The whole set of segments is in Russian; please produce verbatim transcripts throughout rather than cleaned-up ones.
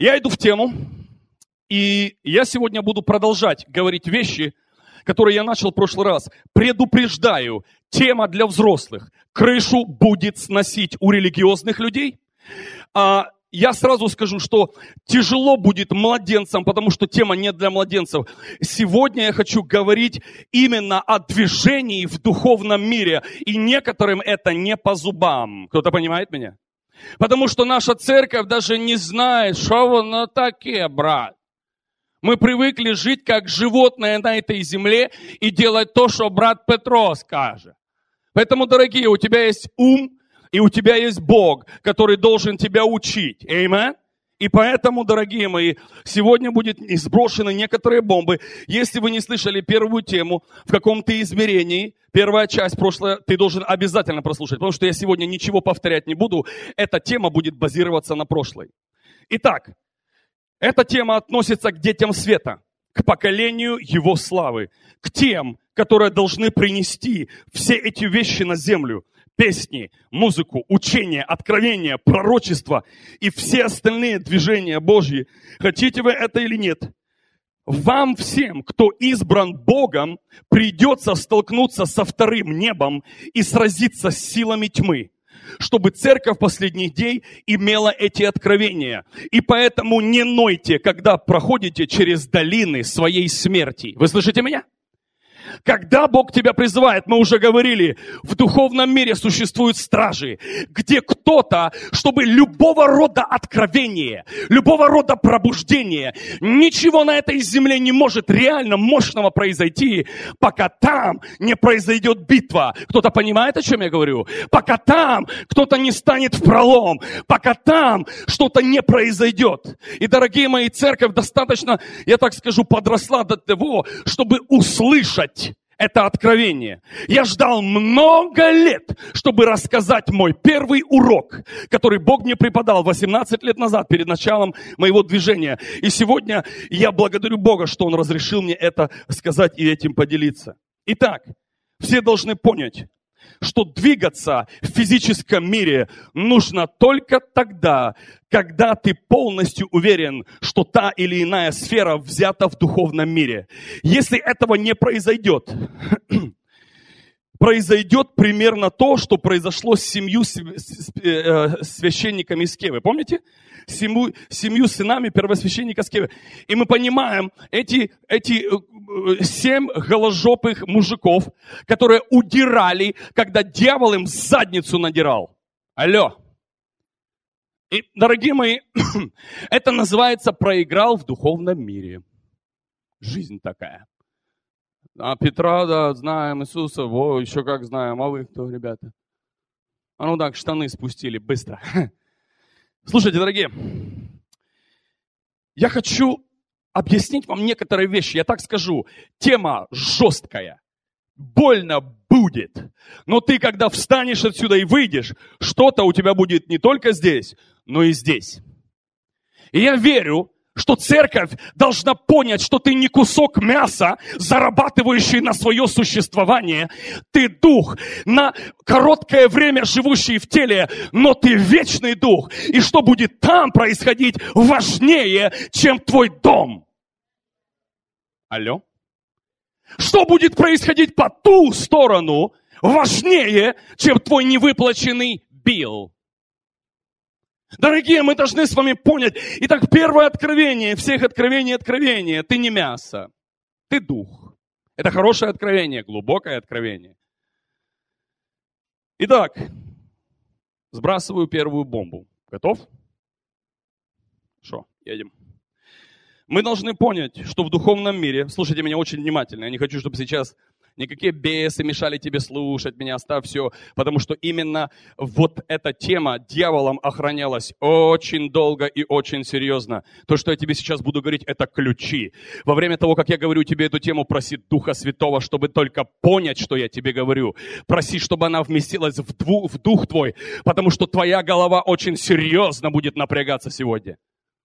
Я иду в тему, и я сегодня буду продолжать говорить вещи, которые я начал в прошлый раз. Предупреждаю, тема для взрослых. Крышу будет сносить у религиозных людей. А я сразу скажу, что тяжело будет младенцам, потому что тема не для младенцев. Сегодня я хочу говорить именно о движении в духовном мире. И некоторым это не по зубам. Кто-то понимает меня? Потому что наша церковь даже не знает, что вы такие, брат. Мы привыкли жить как животное на этой земле и делать то, что брат Петро скажет. Поэтому, дорогие, у тебя есть ум, и у тебя есть Бог, который должен тебя учить. Аминь. И поэтому, дорогие мои, сегодня будут сброшены некоторые бомбы. Если вы не слышали первую тему в каком-то измерении, первая часть прошлая, ты должен обязательно прослушать, потому что я сегодня ничего повторять не буду. Эта тема будет базироваться на прошлой. Итак, эта тема относится к детям света, к поколению его славы, к тем, которые должны принести все эти вещи на землю. Песни, музыку, учение, откровение, пророчество и все остальные движения Божьи. Хотите вы это или нет? Вам всем, кто избран Богом, придется столкнуться со вторым небом и сразиться с силами тьмы, чтобы церковь последних дней имела эти откровения. И поэтому не нойте, когда проходите через долины своей смерти. Вы слышите меня? Когда Бог тебя призывает, мы уже говорили, в духовном мире существуют стражи, где кто-то, чтобы любого рода откровение, любого рода пробуждение, ничего на этой земле не может реально мощного произойти, пока там не произойдет битва. Кто-то понимает, о чем я говорю? Пока там кто-то не станет в пролом, пока там что-то не произойдет. И, дорогие мои, церковь достаточно, я так скажу, подросла до того, чтобы услышать это откровение. Я ждал много лет, чтобы рассказать мой первый урок, который Бог мне преподал восемнадцать лет назад, перед началом моего движения. И сегодня я благодарю Бога, что Он разрешил мне это сказать и этим поделиться. Итак, все должны понять, что двигаться в физическом мире нужно только тогда, когда ты полностью уверен, что та или иная сфера взята в духовном мире. Если этого не произойдет, произойдет примерно то, что произошло с семью священниками Скевы. Помните? Семью, семью сынами первосвященника Скевы. И мы понимаем, эти, эти семь голожопых мужиков, которые удирали, когда дьявол им задницу надирал. Алло. И, дорогие мои, это называется проиграл в духовном мире. Жизнь такая. А Петра, да, знаем, Иисуса, во, еще как знаем. А вы кто, ребята? А ну так, штаны спустили быстро. Слушайте, дорогие, я хочу объяснить вам некоторые вещи. Я так скажу, тема жесткая, больно будет. Но ты, когда встанешь отсюда и выйдешь, что-то у тебя будет не только здесь, но и здесь. И я верю, что церковь должна понять, что ты не кусок мяса, зарабатывающий на свое существование. Ты дух, на короткое время живущий в теле, но ты вечный дух. И что будет там происходить, важнее, чем твой дом. Алло? Что будет происходить по ту сторону, важнее, чем твой невыплаченный билл. Дорогие, мы должны с вами понять. Итак, первое откровение, всех откровений откровения. Ты не мясо, ты дух. Это хорошее откровение, глубокое откровение. Итак, сбрасываю первую бомбу. Готов? Что, едем. Мы должны понять, что в духовном мире, слушайте меня очень внимательно, я не хочу, чтобы сейчас никакие бесы мешали тебе слушать меня, оставь все, потому что именно вот эта тема дьяволом охранялась очень долго и очень серьезно. То, что я тебе сейчас буду говорить, это ключи. Во время того, как я говорю тебе эту тему, проси Духа Святого, чтобы только понять, что я тебе говорю. Проси, чтобы она вместилась в, дву, в дух твой, потому что твоя голова очень серьезно будет напрягаться сегодня.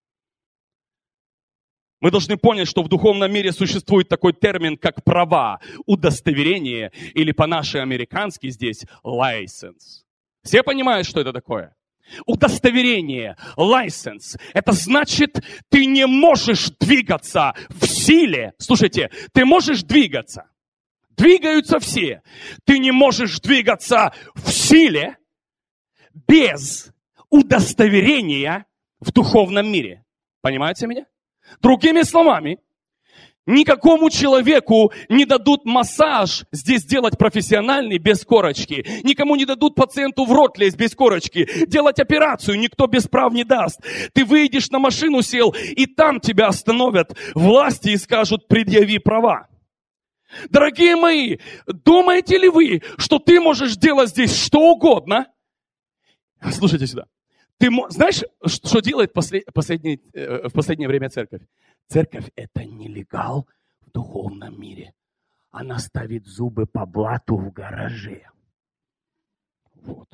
Мы должны понять, что в духовном мире существует такой термин, как права, удостоверение, или по-нашему американски здесь license. Все понимают, что это такое? Удостоверение, license. Это значит, ты не можешь двигаться в силе. Слушайте, ты можешь двигаться. Двигаются все. Ты не можешь двигаться в силе без удостоверения в духовном мире. Понимаете меня? Другими словами, никакому человеку не дадут массаж здесь делать профессиональный без корочки. Никому не дадут пациенту в рот лезть без корочки. Делать операцию никто без прав не даст. Ты выйдешь на машину, сел, и там тебя остановят власти и скажут: предъяви права. Дорогие мои, думаете ли вы, что ты можешь делать здесь что угодно? Слушайте сюда. Ты знаешь, что делает послед, последний, э, в последнее время церковь? Церковь – это нелегал в духовном мире. Она ставит зубы по блату в гараже. Вот.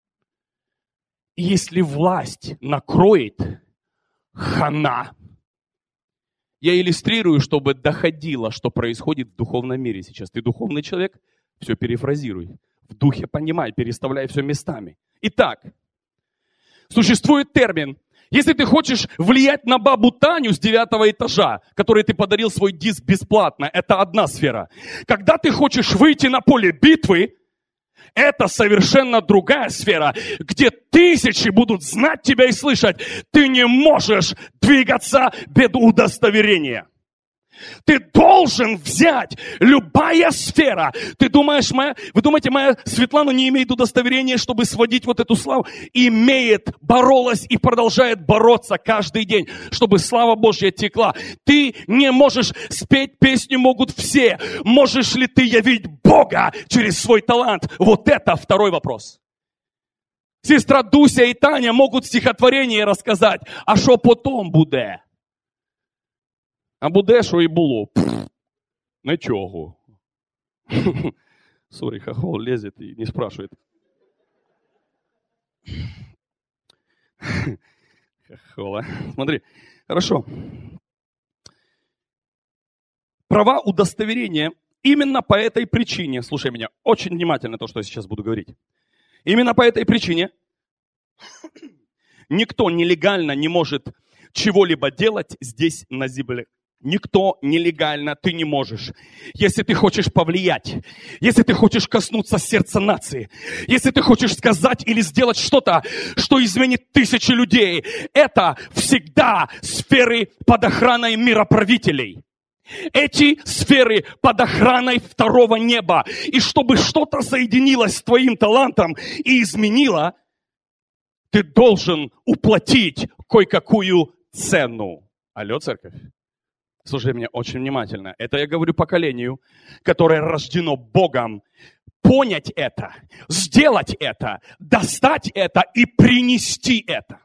И если власть накроет, хана. Я иллюстрирую, чтобы доходило, что происходит в духовном мире сейчас. Ты духовный человек? Все перефразируй. В духе понимай, переставляй все местами. Итак, существует термин. Если ты хочешь влиять на бабу Таню с девятого этажа, которой ты подарил свой диск бесплатно, это одна сфера. Когда ты хочешь выйти на поле битвы, это совершенно другая сфера, где тысячи будут знать тебя и слышать. Ты не можешь двигаться без удостоверения. Ты должен взять любая сфера. Ты думаешь, моя, вы думаете, моя Светлана не имеет удостоверения, чтобы сводить вот эту славу? Имеет, боролась и продолжает бороться каждый день, чтобы слава Божья текла. Ты не можешь спеть песню могут все. Можешь ли ты явить Бога через свой талант? Вот это второй вопрос. Сестра Дуся и Таня могут стихотворение рассказать, а что потом буде? А буде, що і було. Пфф, нічого. Сорі, хохол лезет и не спрашивает. Хохола. Смотри, хорошо. Права удостоверения именно по этой причине, слушай меня очень внимательно, то, что я сейчас буду говорить. Именно по этой причине никто нелегально не может чего-либо делать здесь на земле. Никто нелегально, ты не можешь. Если ты хочешь повлиять, если ты хочешь коснуться сердца нации, если ты хочешь сказать или сделать что-то, что изменит тысячи людей, это всегда сферы под охраной мироправителей. Эти сферы под охраной второго неба. И чтобы что-то соединилось с твоим талантом и изменило, ты должен уплатить кое-какую цену. Алло, церковь. Слушай меня очень внимательно. Это я говорю поколению, которое рождено Богом. Понять это, сделать это, достать это и принести это.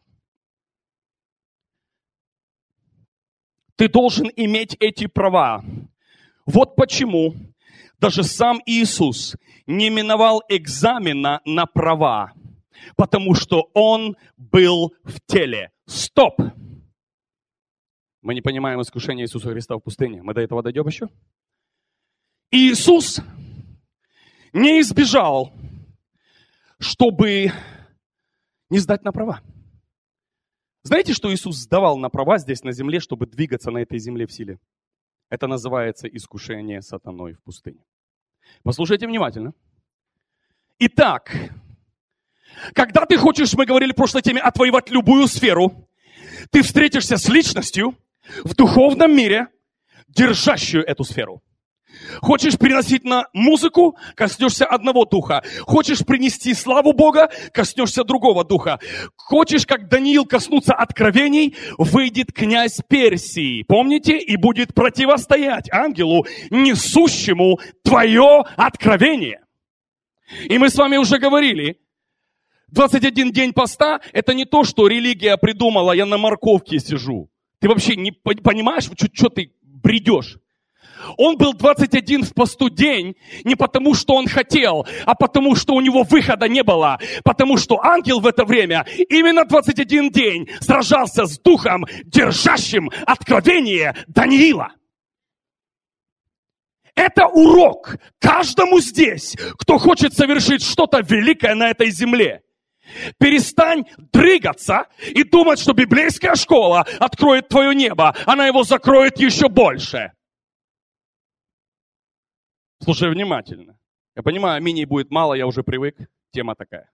Ты должен иметь эти права. Вот почему даже сам Иисус не миновал экзамена на права, потому что Он был в теле. Стоп! Мы не понимаем искушение Иисуса Христа в пустыне. Мы до этого дойдем еще? Иисус не избежал, чтобы не сдать на права. Знаете, что Иисус сдавал на права здесь на земле, чтобы двигаться на этой земле в силе? Это называется искушение сатаной в пустыне. Послушайте внимательно. Итак, когда ты хочешь, мы говорили в прошлой теме, отвоевать любую сферу, ты встретишься с личностью в духовном мире, держащую эту сферу. Хочешь переносить на музыку, коснешься одного духа. Хочешь принести славу Бога, коснешься другого духа. Хочешь, как Даниил, коснуться откровений, выйдет князь Персии. Помните? И будет противостоять ангелу, несущему твое откровение. И мы с вами уже говорили, двадцать один день поста – это не то, что религия придумала, я на морковке сижу. Ты вообще не понимаешь, что, что ты бредешь? Он был двадцать один в посту день не потому, что он хотел, а потому, что у него выхода не было. Потому что ангел в это время именно двадцать один день сражался с духом, держащим откровение Даниила. Это урок каждому здесь, кто хочет совершить что-то великое на этой земле. Перестань дрыгаться и думать, что библейская школа откроет твое небо. Она его закроет еще больше. Слушай внимательно. Я понимаю, аминей будет мало, я уже привык. Тема такая.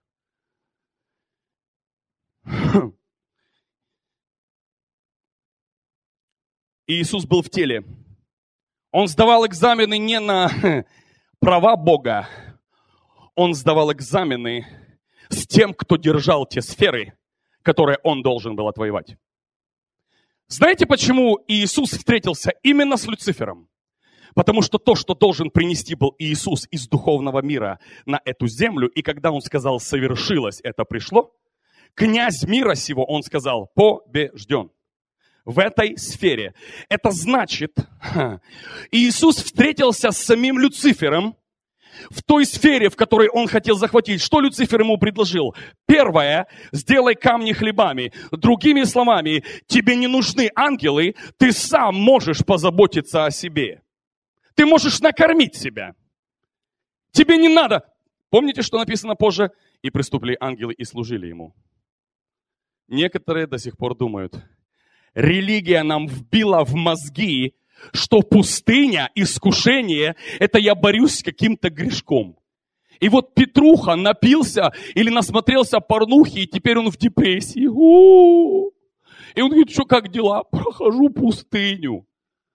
Иисус был в теле. Он сдавал экзамены не на права Бога. Он сдавал экзамены с тем, кто держал те сферы, которые он должен был отвоевать. Знаете, почему Иисус встретился именно с Люцифером? Потому что то, что должен принести был Иисус из духовного мира на эту землю, и когда он сказал «совершилось», это пришло, князь мира сего, он сказал «побежден». В этой сфере. Это значит, Иисус встретился с самим Люцифером в той сфере, в которой он хотел захватить. Что Люцифер ему предложил? Первое, сделай камни хлебами. Другими словами, тебе не нужны ангелы, ты сам можешь позаботиться о себе. Ты можешь накормить себя. Тебе не надо. Помните, что написано позже? И приступили ангелы и служили ему. Некоторые до сих пор думают, религия нам вбила в мозги, что пустыня, искушение, это я борюсь с каким-то грешком. И вот Петруха напился или насмотрелся порнухи, и теперь он в депрессии. У-у-у. И он говорит, что как дела? Прохожу пустыню.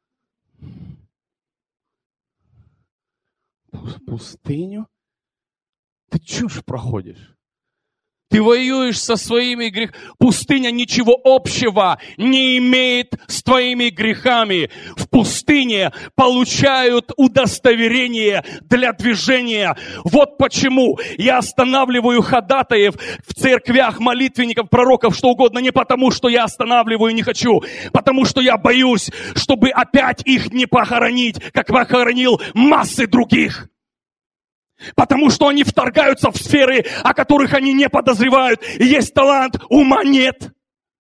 Пустыню? Ты чушь проходишь. Ты воюешь со своими грехами. Пустыня ничего общего не имеет с твоими грехами. В пустыне получают удостоверение для движения. Вот почему я останавливаю ходатаев в церквях, молитвенников, пророков, что угодно. Не потому, что я останавливаю и не хочу. Потому, что я боюсь, чтобы опять их не похоронить, как похоронил массы других. Потому что они вторгаются в сферы, о которых они не подозревают. И есть талант, ума нет.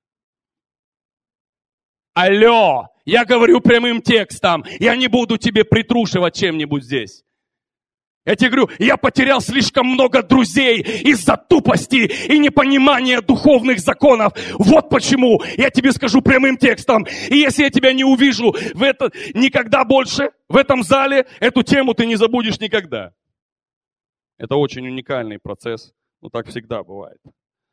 Алло, я говорю прямым текстом. Я не буду тебе притрушивать чем-нибудь здесь. Я тебе говорю, я потерял слишком много друзей из-за тупости и непонимания духовных законов. Вот почему я тебе скажу прямым текстом. И если я тебя не увижу в это, никогда больше в этом зале, эту тему ты не забудешь никогда. Это очень уникальный процесс, но так всегда бывает.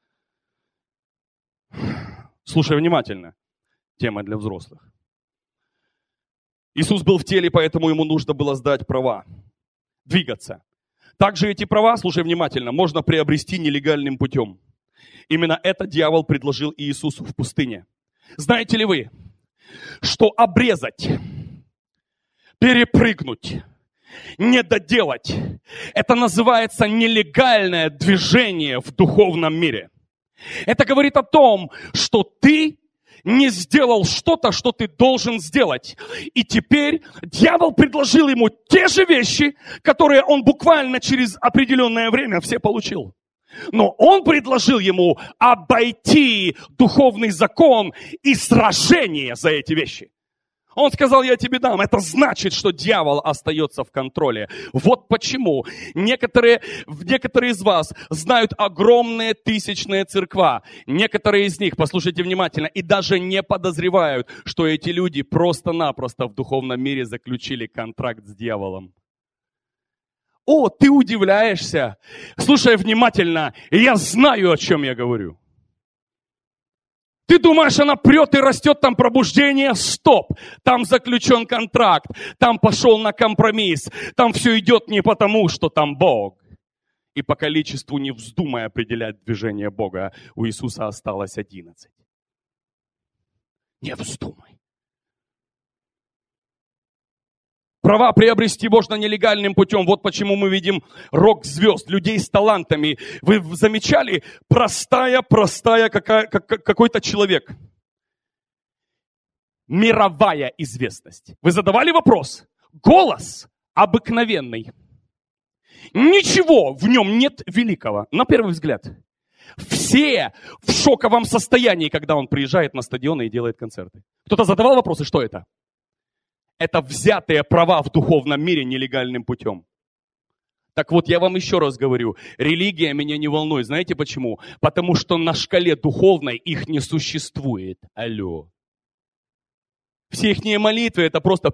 Слушай внимательно. Тема для взрослых. Иисус был в теле, поэтому ему нужно было сдать права. Двигаться. Также эти права, слушай внимательно, можно приобрести нелегальным путем. Именно это дьявол предложил Иисусу в пустыне. Знаете ли вы, что обрезать, перепрыгнуть, не доделать. Это называется нелегальное движение в духовном мире. Это говорит о том, что ты не сделал что-то, что ты должен сделать. И теперь дьявол предложил ему те же вещи, которые он буквально через определенное время все получил. Но он предложил ему обойти духовный закон и сражение за эти вещи. Он сказал, я тебе дам. Это значит, что дьявол остается в контроле. Вот почему некоторые, некоторые из вас знают огромные тысячные церква. Некоторые из них, послушайте внимательно, и даже не подозревают, что эти люди просто-напросто в духовном мире заключили контракт с дьяволом. О, ты удивляешься. Слушай внимательно, я знаю, о чем я говорю. Ты думаешь, она прет и растет, там пробуждение? Стоп! Там заключен контракт, там пошел на компромисс, там все идет не потому, что там Бог. И по количеству не вздумай определять движение Бога. У Иисуса осталось одиннадцать. Не вздумай. Права приобрести можно нелегальным путем. Вот почему мы видим рок-звезд, людей с талантами. Вы замечали? Простая, простая какая, как, какой-то человек. Мировая известность. Вы задавали вопрос? Голос обыкновенный. Ничего в нем нет великого, на первый взгляд. Все в шоковом состоянии, когда он приезжает на стадионы и делает концерты. Кто-то задавал вопросы, что это? Это взятые права в духовном мире нелегальным путем. Так вот, я вам еще раз говорю, религия меня не волнует. Знаете почему? Потому что на шкале духовной их не существует. Алло. Все их молитвы это просто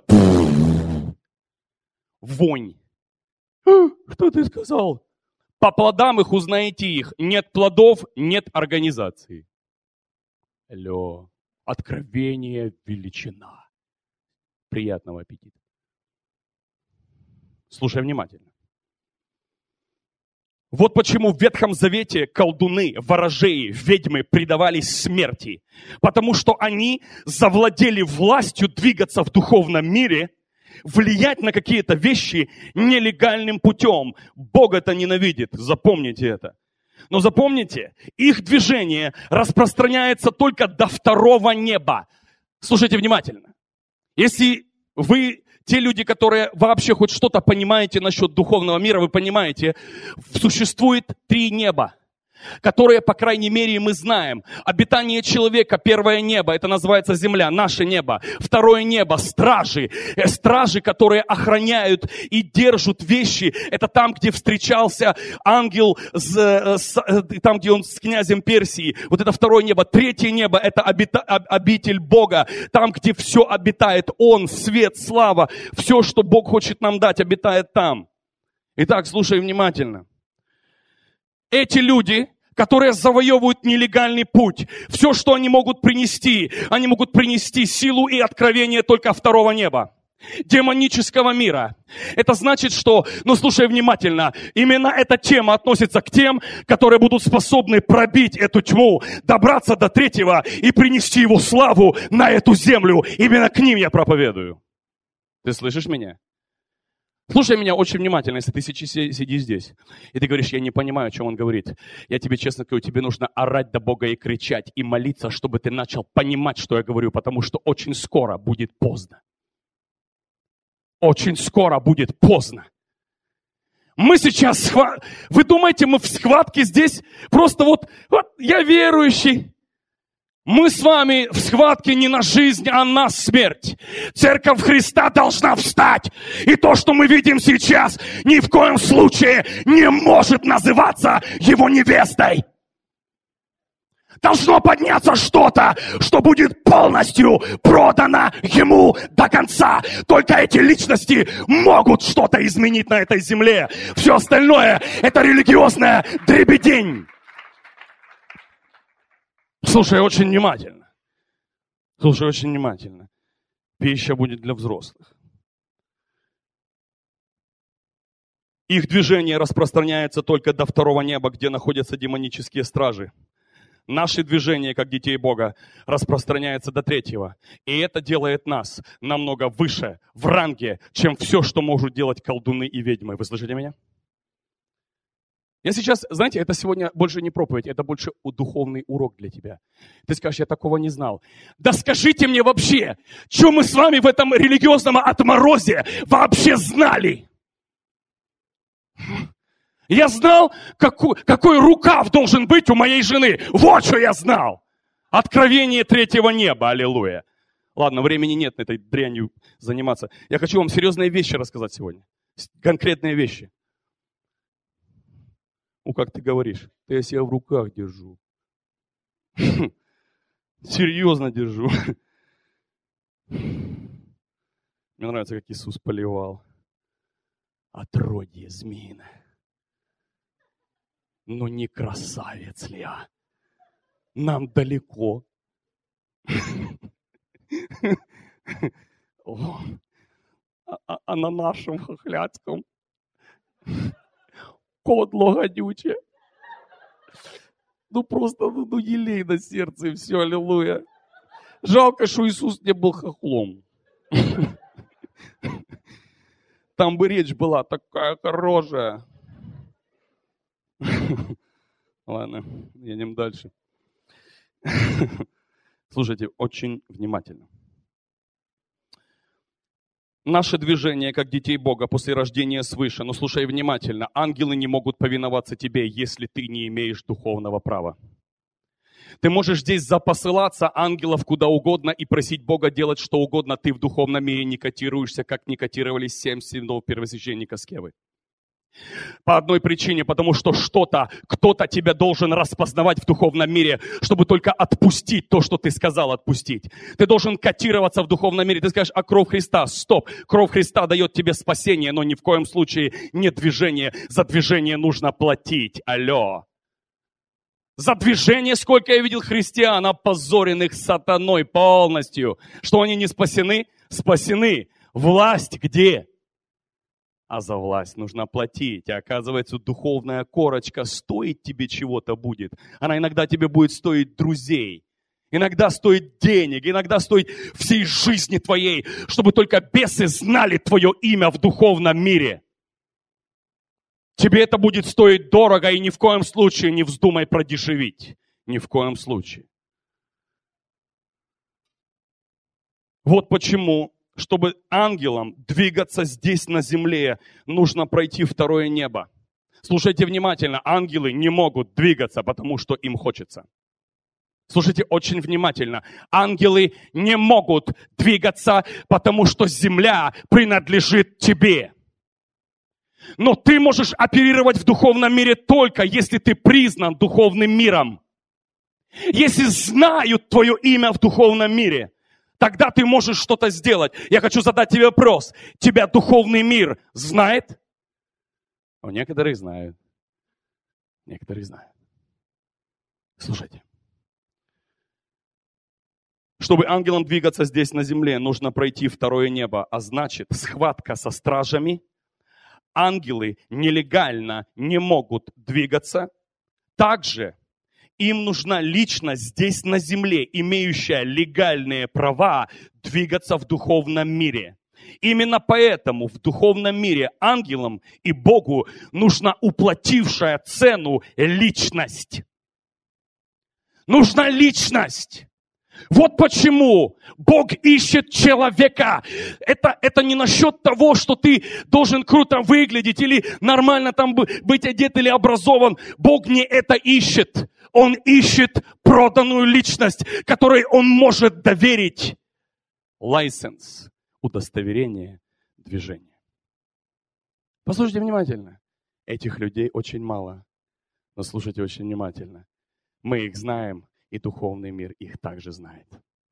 вонь. Что ты сказал? По плодам их узнаете их. Нет плодов, нет организации. Алло. Откровение, величина. Приятного аппетита. Слушай внимательно. Вот почему в Ветхом Завете колдуны, ворожеи, ведьмы предавались смерти. Потому что они завладели властью двигаться в духовном мире, влиять на какие-то вещи нелегальным путем. Бог это ненавидит, запомните это. Но запомните, их движение распространяется только до второго неба. Слушайте внимательно. Если вы, те люди, которые вообще хоть что-то понимаете насчет духовного мира, вы понимаете, существует три неба, которые, по крайней мере, мы знаем. Обитание человека, первое небо, это называется земля, наше небо. Второе небо, стражи. Стражи, которые охраняют и держат вещи. Это там, где встречался ангел, с, с, там, где он с князем Персии. Вот это второе небо. Третье небо, это обита, обитель Бога. Там, где все обитает Он, свет, слава. Все, что Бог хочет нам дать, обитает там. Итак, слушай внимательно. Эти люди, которые завоевывают нелегальный путь, все, что они могут принести, они могут принести силу и откровение только второго неба, демонического мира. Это значит, что, ну слушай внимательно, именно эта тема относится к тем, которые будут способны пробить эту тьму, добраться до третьего и принести его славу на эту землю. Именно к ним я проповедую. Ты слышишь меня? Слушай меня очень внимательно, если ты сидишь здесь, и ты говоришь, я не понимаю, о чем он говорит. Я тебе честно говорю, тебе нужно орать до Бога и кричать, и молиться, чтобы ты начал понимать, что я говорю, потому что очень скоро будет поздно. Очень скоро будет поздно. Мы сейчас, схва... вы думаете, мы в схватке здесь? Просто вот, вот я верующий. Мы с вами в схватке не на жизнь, а на смерть. Церковь Христа должна встать. И то, что мы видим сейчас, ни в коем случае не может называться его невестой. Должно подняться что-то, что будет полностью продано ему до конца. Только эти личности могут что-то изменить на этой земле. Все остальное – это религиозная дребедень. Слушай очень внимательно. Слушай очень внимательно. Пища будет для взрослых. Их движение распространяется только до второго неба, где находятся демонические стражи. Наши движения, как детей Бога, распространяются до третьего. И это делает нас намного выше, в ранге, чем все, что могут делать колдуны и ведьмы. Вы слышите меня? Я сейчас, знаете, это сегодня больше не проповедь, это больше духовный урок для тебя. Ты скажешь, я такого не знал. Да скажите мне вообще, что мы с вами в этом религиозном отморозе вообще знали? Я знал, какой, какой рукав должен быть у моей жены. Вот что я знал. Откровение третьего неба, аллилуйя. Ладно, времени нет этой дрянью заниматься. Я хочу вам серьезные вещи рассказать сегодня. Конкретные вещи. Ну, как ты говоришь, ты я себя в руках держу. Серьезно держу. Мне нравится, как Иисус поливал. Отродье змеиное. Но не красавец ли я? Нам далеко. А, а на нашем хохляцком кодло гадюче. Ну просто, ну, ну елей на сердце и все, аллилуйя. Жалко, что Иисус не был хохлом. Там бы речь была такая хорошая. Ладно, едем дальше. Слушайте, очень внимательно. Наше движение, как детей Бога, после рождения свыше. Но слушай внимательно. Ангелы не могут повиноваться тебе, если ты не имеешь духовного права. Ты можешь здесь запосылаться ангелов куда угодно и просить Бога делать что угодно. Ты в духовном мире не котируешься, как не котировались семь сынов первосвященника Скевы. По одной причине, потому что что-то, кто-то тебя должен распознавать в духовном мире, чтобы только отпустить то, что ты сказал отпустить. Ты должен котироваться в духовном мире. Ты скажешь, а кровь Христа? Стоп. Кровь Христа дает тебе спасение, но ни в коем случае не движение. За движение нужно платить. Алло. За движение, сколько я видел христиан, опозоренных сатаной полностью. Что они не спасены? Спасены. Власть где? А за власть нужно платить. А оказывается, духовная корочка стоит тебе чего-то будет. Она иногда тебе будет стоить друзей. Иногда стоит денег. Иногда стоит всей жизни твоей, чтобы только бесы знали твое имя в духовном мире. Тебе это будет стоить дорого, и ни в коем случае не вздумай продешевить. Ни в коем случае. Вот почему, чтобы ангелам двигаться здесь на земле, нужно пройти второе небо. Слушайте внимательно, ангелы не могут двигаться, потому что им хочется. Слушайте очень внимательно. Ангелы не могут двигаться, потому что земля принадлежит тебе. Но ты можешь оперировать в духовном мире только, если ты признан духовным миром. Если знают твое имя в духовном мире, тогда ты можешь что-то сделать. Я хочу задать тебе вопрос. Тебя духовный мир знает? О, некоторые знают. Некоторые знают. Слушайте. Чтобы ангелам двигаться здесь на земле, нужно пройти второе небо. А значит, схватка со стражами. Ангелы нелегально не могут двигаться. Также им нужна личность здесь на земле, имеющая легальные права двигаться в духовном мире. Именно поэтому в духовном мире ангелам и Богу нужна уплатившая цену личность. Нужна личность. Вот почему Бог ищет человека. Это, это не насчет того, что ты должен круто выглядеть или нормально там быть одет или образован. Бог не это ищет. Он ищет проданную личность, которой он может доверить лайсенс, удостоверение движения. Послушайте внимательно. Этих людей очень мало. Но слушайте очень внимательно. Мы их знаем. И духовный мир их также знает.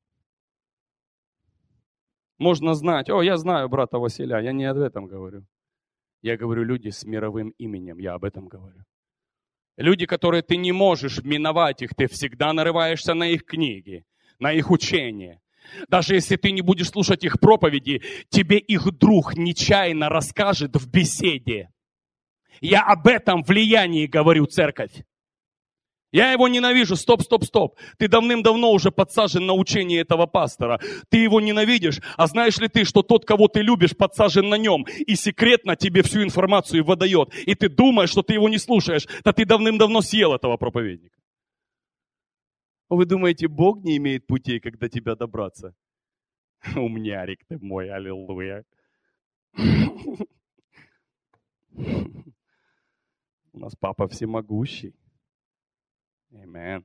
Можно знать, о, я знаю брата Василия, я не об этом говорю. Я говорю люди с мировым именем, я об этом говорю. Люди, которые ты не можешь миновать их, ты всегда нарываешься на их книги, на их учения. Даже если ты не будешь слушать их проповеди, тебе их друг нечаянно расскажет в беседе. Я об этом влиянии говорю, церковь. Я его ненавижу. Стоп, стоп, стоп. Ты давным-давно уже подсажен на учение этого пастора. Ты его ненавидишь. А знаешь ли ты, что тот, кого ты любишь, подсажен на нем и секретно тебе всю информацию выдает. И ты думаешь, что ты его не слушаешь. Да ты давным-давно съел этого проповедника. Вы думаете, Бог не имеет путей, как до тебя добраться? Умнярик ты мой, аллилуйя. У нас папа всемогущий. Amen.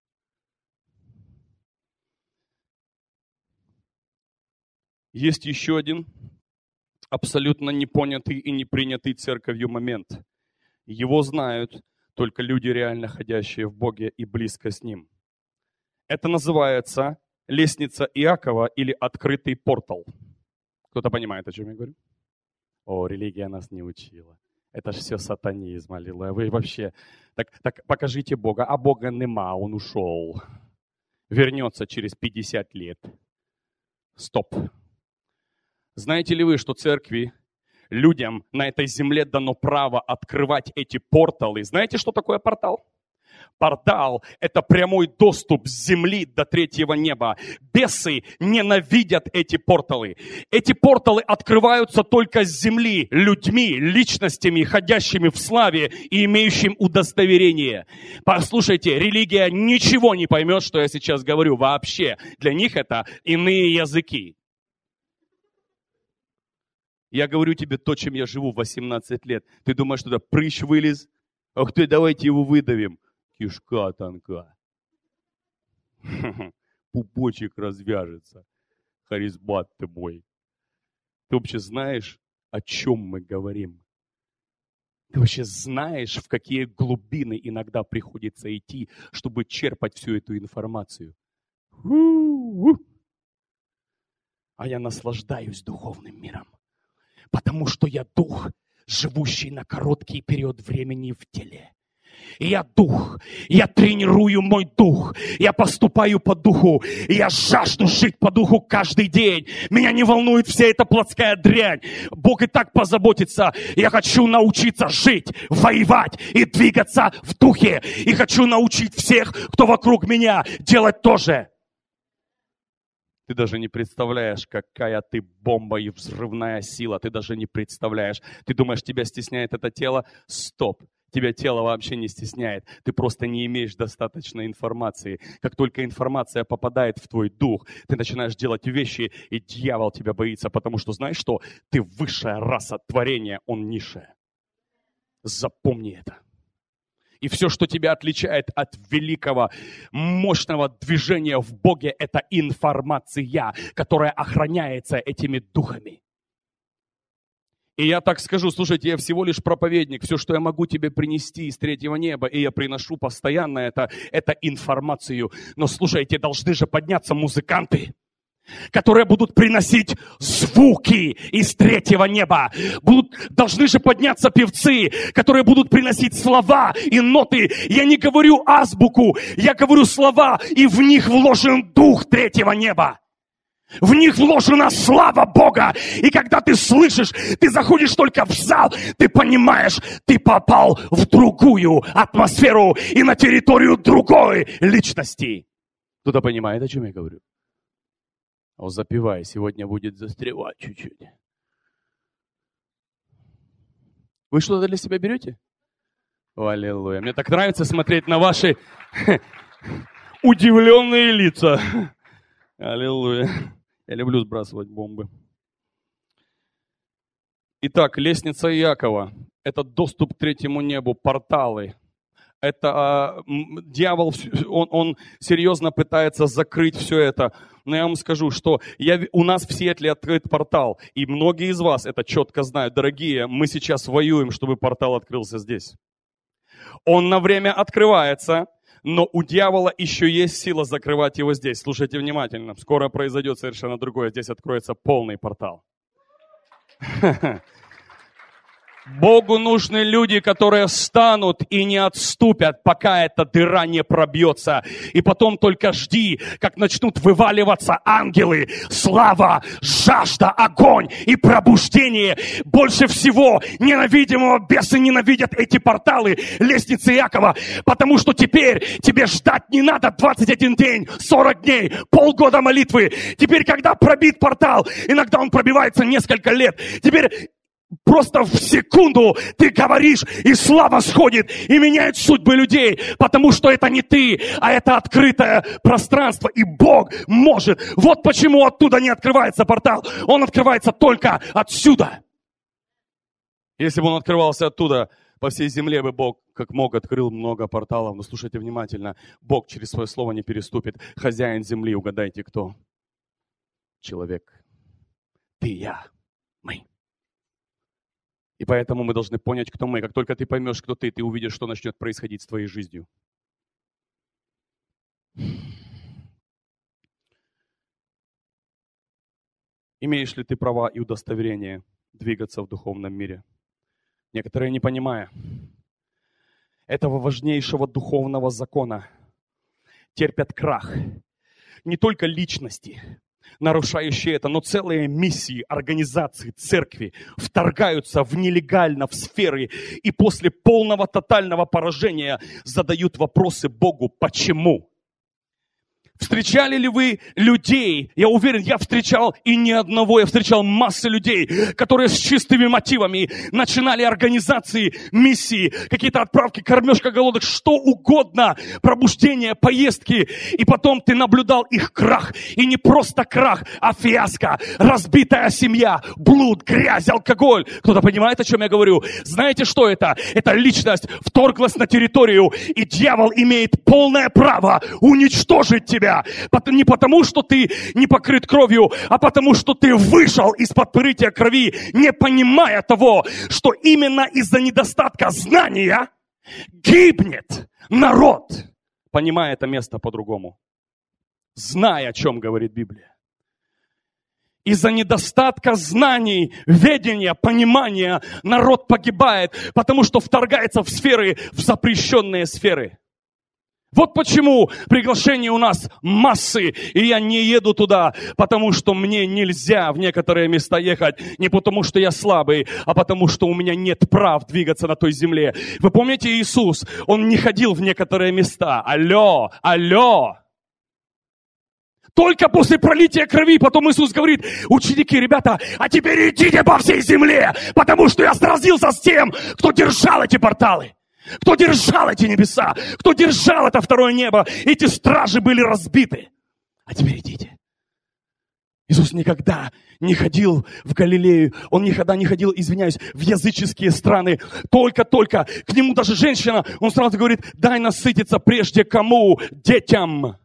Есть еще один абсолютно непонятый и непринятый церковью момент. Его знают только люди, реально ходящие в Боге и близко с Ним. Это называется лестница Иакова или открытый портал. Кто-то понимает, о чем я говорю? О, религия нас не учила. Это ж все сатанизм, аллилуйя. Вы вообще, так, так покажите Бога. А Бога нема, Он ушел. Вернется через пятьдесят лет. Стоп. Знаете ли вы, что церкви, людям на этой земле дано право открывать эти порталы? Знаете, что такое портал? Портал – это прямой доступ с земли до третьего неба. Бесы ненавидят эти порталы. Эти порталы открываются только с земли, людьми, личностями, ходящими в славе и имеющим удостоверение. Послушайте, религия ничего не поймет, что я сейчас говорю вообще. Для них это иные языки. Я говорю тебе то, чем я живу восемнадцать лет. Ты думаешь, что это прыщ вылез? Ах ты, давайте его выдавим. Кишка тонка. Пупочек развяжется. Харизмат ты мой. Ты вообще знаешь, о чем мы говорим? Ты вообще знаешь, в какие глубины иногда приходится идти, чтобы черпать всю эту информацию? У-у-у. А я наслаждаюсь духовным миром, потому что я дух, живущий на короткий период времени в теле. И я дух, я тренирую мой дух, я поступаю по духу, и я жажду жить по духу каждый день. Меня не волнует вся эта плотская дрянь. Бог и так позаботится. Я хочу научиться жить, воевать и двигаться в духе. И хочу научить всех, кто вокруг меня, делать то же. Ты даже не представляешь, какая ты бомба и взрывная сила. Ты даже не представляешь. Ты думаешь, тебя стесняет это тело? Стоп. Тебя тело вообще не стесняет. Ты просто не имеешь достаточно информации. Как только информация попадает в твой дух, ты начинаешь делать вещи, и дьявол тебя боится, потому что знаешь что? Ты высшая раса творения, он низшая. Запомни это. И все, что тебя отличает от великого, мощного движения в Боге, это информация, которая охраняется этими духами. И я так скажу, слушайте, я всего лишь проповедник, все, что я могу тебе принести из третьего неба, и я приношу постоянно это, это информацию. Но слушайте, должны же подняться музыканты, которые будут приносить звуки из третьего неба. Будут, должны же подняться певцы, которые будут приносить слова и ноты. Я не говорю азбуку, я говорю слова, и в них вложен дух третьего неба. В них вложена слава Бога. И когда ты слышишь, ты заходишь только в зал, ты понимаешь, ты попал в другую атмосферу и на территорию другой личности. Кто-то понимает, о чем я говорю? О, запивай, сегодня будет застревать чуть-чуть. Вы что-то для себя берете? О, аллилуйя. Мне так нравится смотреть на ваши удивленные лица. Аллилуйя. Я люблю сбрасывать бомбы. Итак, лестница Иакова. Это доступ к третьему небу, порталы. Это а, дьявол, он, он серьезно пытается закрыть все это. Но я вам скажу, что я, у нас в Сиэтле открыт портал. И многие из вас это четко знают. Дорогие, мы сейчас воюем, чтобы портал открылся здесь. Он на время открывается. Но у дьявола еще есть сила закрывать его здесь. Слушайте внимательно. Скоро произойдет совершенно другое. Здесь откроется полный портал. Богу нужны люди, которые встанут и не отступят, пока эта дыра не пробьется. И потом только жди, как начнут вываливаться ангелы. Слава, жажда, огонь и пробуждение. Больше всего ненавидимого бесы ненавидят эти порталы лестницы Иакова, потому что теперь тебе ждать не надо двадцать один день, сорок дней, полгода молитвы. Теперь, когда пробит портал, иногда он пробивается несколько лет. Теперь просто в секунду ты говоришь, и слава сходит, и меняет судьбы людей, потому что это не ты, а это открытое пространство, и Бог может. Вот почему оттуда не открывается портал. Он открывается только отсюда. Если бы он открывался оттуда, по всей земле бы Бог, как мог, открыл много порталов. Но слушайте внимательно, Бог через свое слово не переступит. Хозяин земли, угадайте кто? Человек. Ты, я, мы. И поэтому мы должны понять, кто мы. Как только ты поймешь, кто ты, ты увидишь, что начнет происходить с твоей жизнью. Имеешь ли ты права и удостоверение двигаться в духовном мире? Некоторые, не понимая этого важнейшего духовного закона, терпят крах. Не только личности, нарушающие это, но целые миссии, организации, церкви вторгаются в нелегально в сферы и после полного тотального поражения задают вопросы Богу: почему? Встречали ли вы людей? Я уверен, я встречал и не одного, я встречал массы людей, которые с чистыми мотивами начинали организации, миссии, какие-то отправки, кормежка голодных, что угодно, пробуждение, поездки. И потом ты наблюдал их крах. И не просто крах, а фиаско. Разбитая семья, блуд, грязь, алкоголь. Кто-то понимает, о чем я говорю? Знаете, что это? Эта личность вторглась на территорию, и дьявол имеет полное право уничтожить тебя. тебя. Не потому, что ты не покрыт кровью, а потому, что ты вышел из-под покрытия крови, не понимая того, что именно из-за недостатка знания гибнет народ. Понимая это место по-другому. Зная, о чем говорит Библия. Из-за недостатка знаний, ведения, понимания народ погибает, потому что вторгается в сферы, в запрещенные сферы. Вот почему приглашение у нас массы, и я не еду туда, потому что мне нельзя в некоторые места ехать, не потому что я слабый, а потому что у меня нет прав двигаться на той земле. Вы помните Иисус? Он не ходил в некоторые места. Алло, алло. Только после пролития крови потом Иисус говорит: ученики, ребята, а теперь идите по всей земле, потому что я сразился с тем, кто держал эти порталы, кто держал эти небеса, кто держал это второе небо. Эти стражи были разбиты. А теперь идите. Иисус никогда не ходил в Галилею, Он никогда не ходил, извиняюсь, в языческие страны. Только-только к Нему даже женщина, Он сразу говорит: дай насытиться прежде кому? Детям.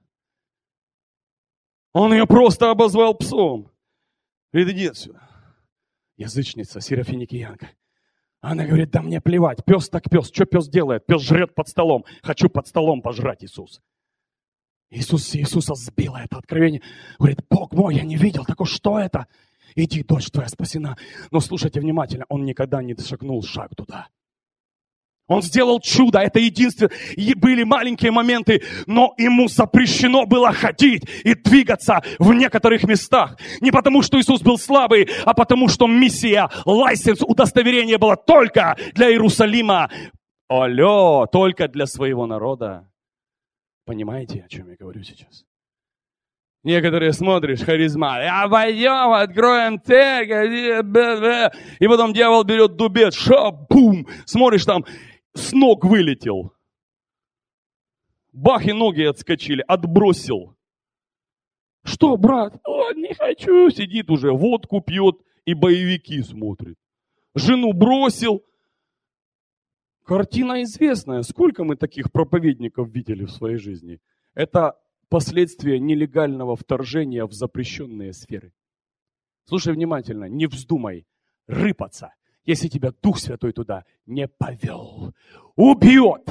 Он ее просто обозвал псом. Говорит: иди отсюда. Язычница, серафиникиянка. Она говорит: да мне плевать, пес так пес. Что пес делает? Пес жрет под столом. Хочу под столом пожрать, Иисус. Иисус, Иисуса сбило это откровение. Говорит: Бог мой, я не видел такого, что это? Иди, дочь твоя спасена. Но слушайте внимательно, он никогда не шагнул шаг туда. Он сделал чудо, это единственное. И были маленькие моменты, но ему запрещено было ходить и двигаться в некоторых местах. Не потому, что Иисус был слабый, а потому, что миссия, лайсенс, удостоверение было только для Иерусалима. Алло, только для своего народа. Понимаете, о чем я говорю сейчас? Некоторые смотришь, харизма, а пойдем, откроем церковь, и потом дьявол берет дубец, ша-бум, смотришь там, с ног вылетел. Бах, и ноги отскочили, отбросил. Что, брат? О, не хочу. Сидит уже, водку пьет и боевики смотрит. Жену бросил. Картина известная. Сколько мы таких проповедников видели в своей жизни? Это последствия нелегального вторжения в запрещенные сферы. Слушай внимательно, не вздумай рыпаться, если тебя Дух Святой туда не повел. Убьет.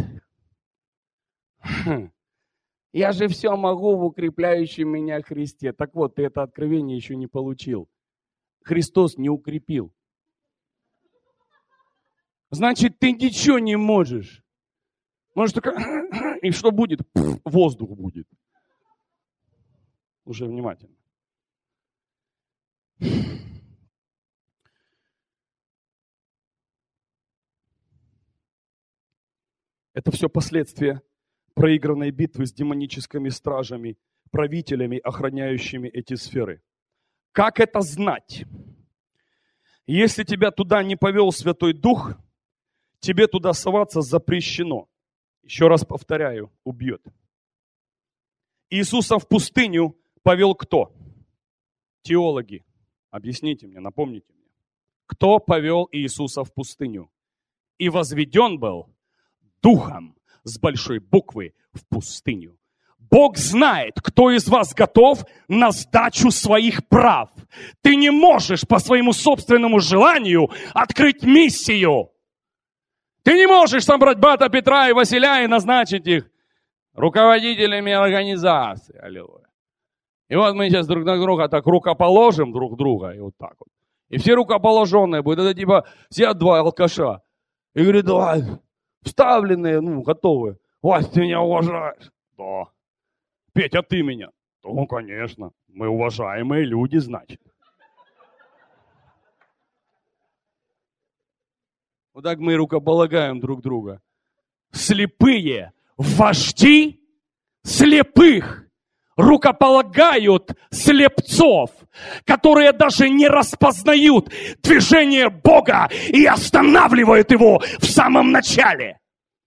Хм. Я же все могу в укрепляющем меня Христе. Так вот, ты это откровение еще не получил. Христос не укрепил. Значит, ты ничего не можешь. Может, только... И что будет? Пфф, воздух будет. Уже внимательно. Это все последствия проигранной битвы с демоническими стражами, правителями, охраняющими эти сферы. Как это знать? Если тебя туда не повел Святой Дух, тебе туда соваться запрещено. Еще раз повторяю, убьет. Иисуса в пустыню повел кто? Теологи. Объясните мне, напомните мне. Кто повел Иисуса в пустыню? И возведен был Духом с большой буквы в пустыню. Бог знает, кто из вас готов на сдачу своих прав. Ты не можешь по своему собственному желанию открыть миссию. Ты не можешь собрать брата Петра и Василия и назначить их руководителями организации. Аллилуйя. И вот мы сейчас друг на друга так рукоположим друг друга. И вот так вот. И все рукоположенные будут. Это типа сидят два алкаша. И говорят: давай, вставленные, ну, готовы. Вась, ты меня уважаешь? Да. Петя, ты меня? Ну, конечно. Мы уважаемые люди, значит. Вот так мы рукополагаем друг друга. Слепые вожди слепых рукополагают слепцов, которые даже не распознают движение Бога и останавливают его в самом начале.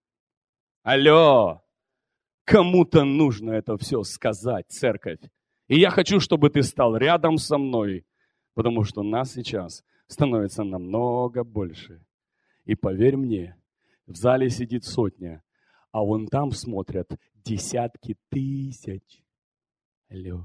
Алло, кому-то нужно это все сказать, церковь. И я хочу, чтобы ты стал рядом со мной, потому что нас сейчас становится намного больше. И поверь мне, в зале сидит сотня, а вон там смотрят десятки тысяч. Алло.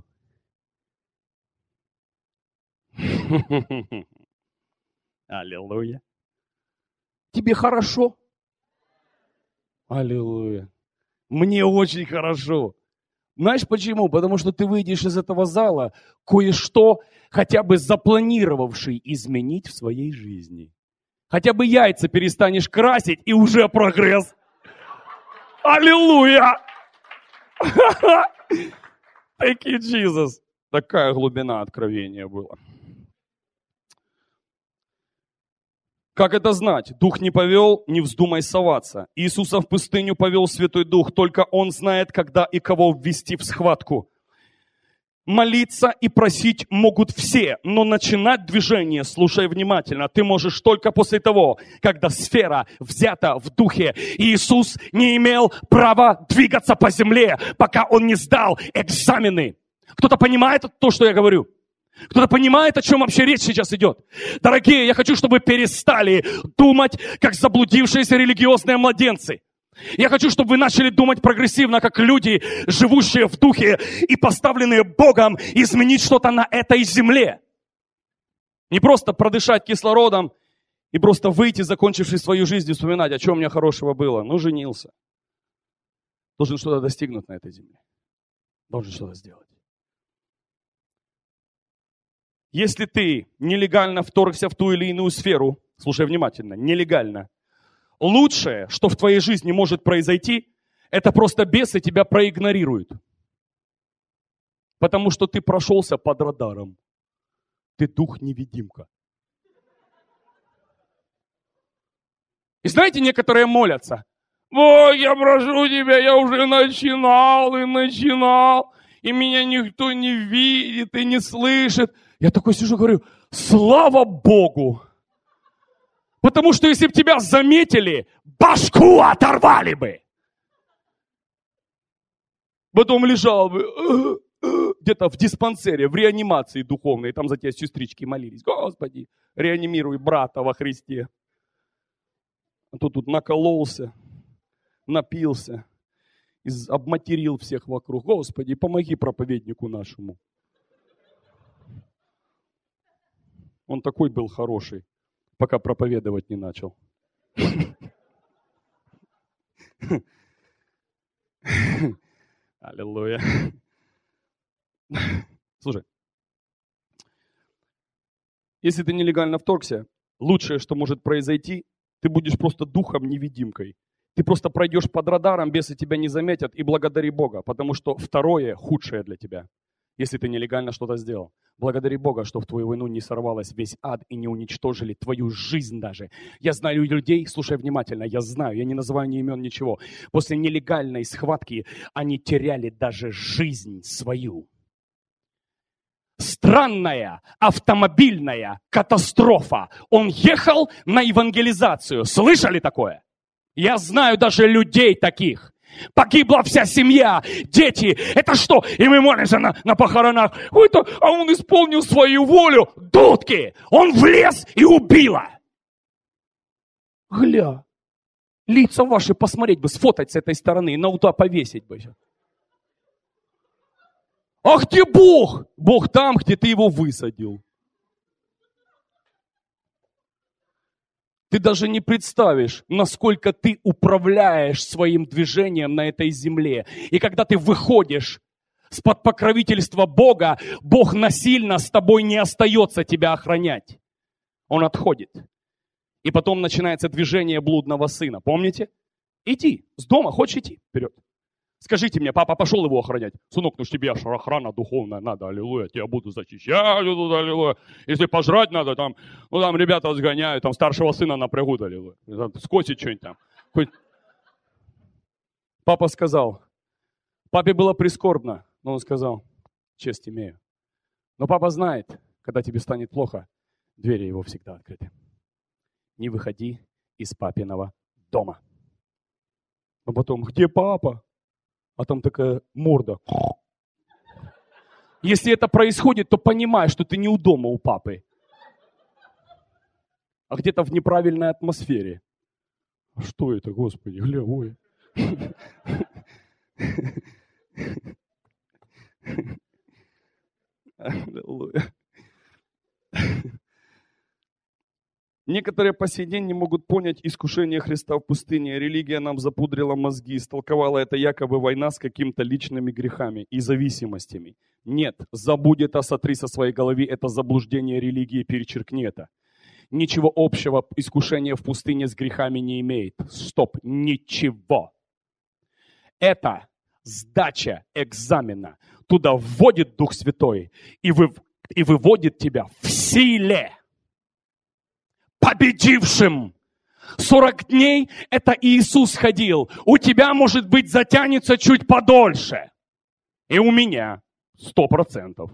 Аллилуйя. Тебе хорошо? Аллилуйя. Мне очень хорошо. Знаешь почему? Потому что ты выйдешь из этого зала, кое-что хотя бы запланировавший изменить в своей жизни. Хотя бы яйца перестанешь красить, и уже прогресс. Аллилуйя! Thank you, Jesus. Такая глубина откровения была. Как это знать? Дух не повел, не вздумай соваться. Иисуса в пустыню повел Святой Дух, только Он знает, когда и кого ввести в схватку. Молиться и просить могут все, но начинать движение, слушай внимательно, ты можешь только после того, когда сфера взята в духе. Иисус не имел права двигаться по земле, пока Он не сдал экзамены. Кто-то понимает то, что я говорю? Кто-то понимает, о чем вообще речь сейчас идет? Дорогие, я хочу, чтобы вы перестали думать, как заблудившиеся религиозные младенцы. Я хочу, чтобы вы начали думать прогрессивно, как люди, живущие в духе и поставленные Богом изменить что-то на этой земле. Не просто продышать кислородом и просто выйти, закончивший свою жизнь, и вспоминать, о чем у меня хорошего было. Ну, женился. Должен что-то достигнуть на этой земле. Должен что-то сделать. Если ты нелегально вторгся в ту или иную сферу, слушай внимательно, нелегально, лучшее, что в твоей жизни может произойти, это просто бесы тебя проигнорируют. Потому что ты прошелся под радаром. Ты дух-невидимка. И знаете, некоторые молятся. Ой, я прошу тебя, я уже начинал и начинал, и меня никто не видит и не слышит. Я такой сижу, говорю, слава Богу. Потому что если бы тебя заметили, башку оторвали бы. Потом лежал бы где-то в диспансере, в реанимации духовной. Там за тебя сестрички молились. Господи, реанимируй брата во Христе. А то тут накололся, напился, обматерил всех вокруг. Господи, помоги проповеднику нашему. Он такой был хороший, пока проповедовать не начал. Аллилуйя. Слушай, если ты нелегально вторгся, лучшее, что может произойти, ты будешь просто духом-невидимкой. Ты просто пройдешь под радаром, бесы тебя не заметят, и благодари Бога, потому что второе худшее для тебя, если ты нелегально что-то сделал. Благодари Бога, что в твою войну не сорвалась весь ад и не уничтожили твою жизнь даже. Я знаю людей, слушай внимательно, я знаю, я не называю ни имен, ничего. После нелегальной схватки они теряли даже жизнь свою. Странная автомобильная катастрофа. Он ехал на евангелизацию. Слышали такое? Я знаю даже людей таких. Погибла вся семья, дети. Это что? И мы молимся на, на похоронах. Это, а он исполнил свою волю. Дудки! Он влез и убила. Гля. Лица ваши посмотреть бы, сфотать с этой стороны и на ута повесить бы. А где Бог? Бог там, где ты его высадил. Ты даже не представишь, насколько ты управляешь своим движением на этой земле. И когда ты выходишь с-под покровительства Бога, Бог насильно с тобой не остается тебя охранять. Он отходит. И потом начинается движение блудного сына. Помните? Иди с дома, хочешь идти? Вперед. Скажите мне, папа пошел его охранять. Сынок, ну ж тебе аж охрана духовная надо, аллилуйя, тебя буду зачищать, аллилуйя. Если пожрать надо, там, ну там ребята сгоняют, там старшего сына напрягут, аллилуйя. Скосить что-нибудь там. Хоть... Папа сказал, папе было прискорбно, но он сказал, честь имею. Но папа знает, когда тебе станет плохо, двери его всегда открыты. Не выходи из папиного дома. А потом, где папа? А там такая морда. Если это происходит, то понимай, что ты не у дома у папы, а где-то в неправильной атмосфере. Что это, Господи, гля, ой. Аллилуйя. Некоторые по сей день не могут понять искушение Христа в пустыне. Религия нам запудрила мозги, истолковала это якобы война с какими-то личными грехами и зависимостями. Нет, забудь это, сотри со своей головы, это заблуждение религии, перечеркни это. Ничего общего искушение в пустыне с грехами не имеет. Стоп, ничего. Это сдача экзамена. Туда вводит Дух Святой и, вы, и выводит тебя в силе. Победившим. сорок дней это Иисус ходил. У тебя, может быть, затянется чуть подольше. И у меня сто процентов.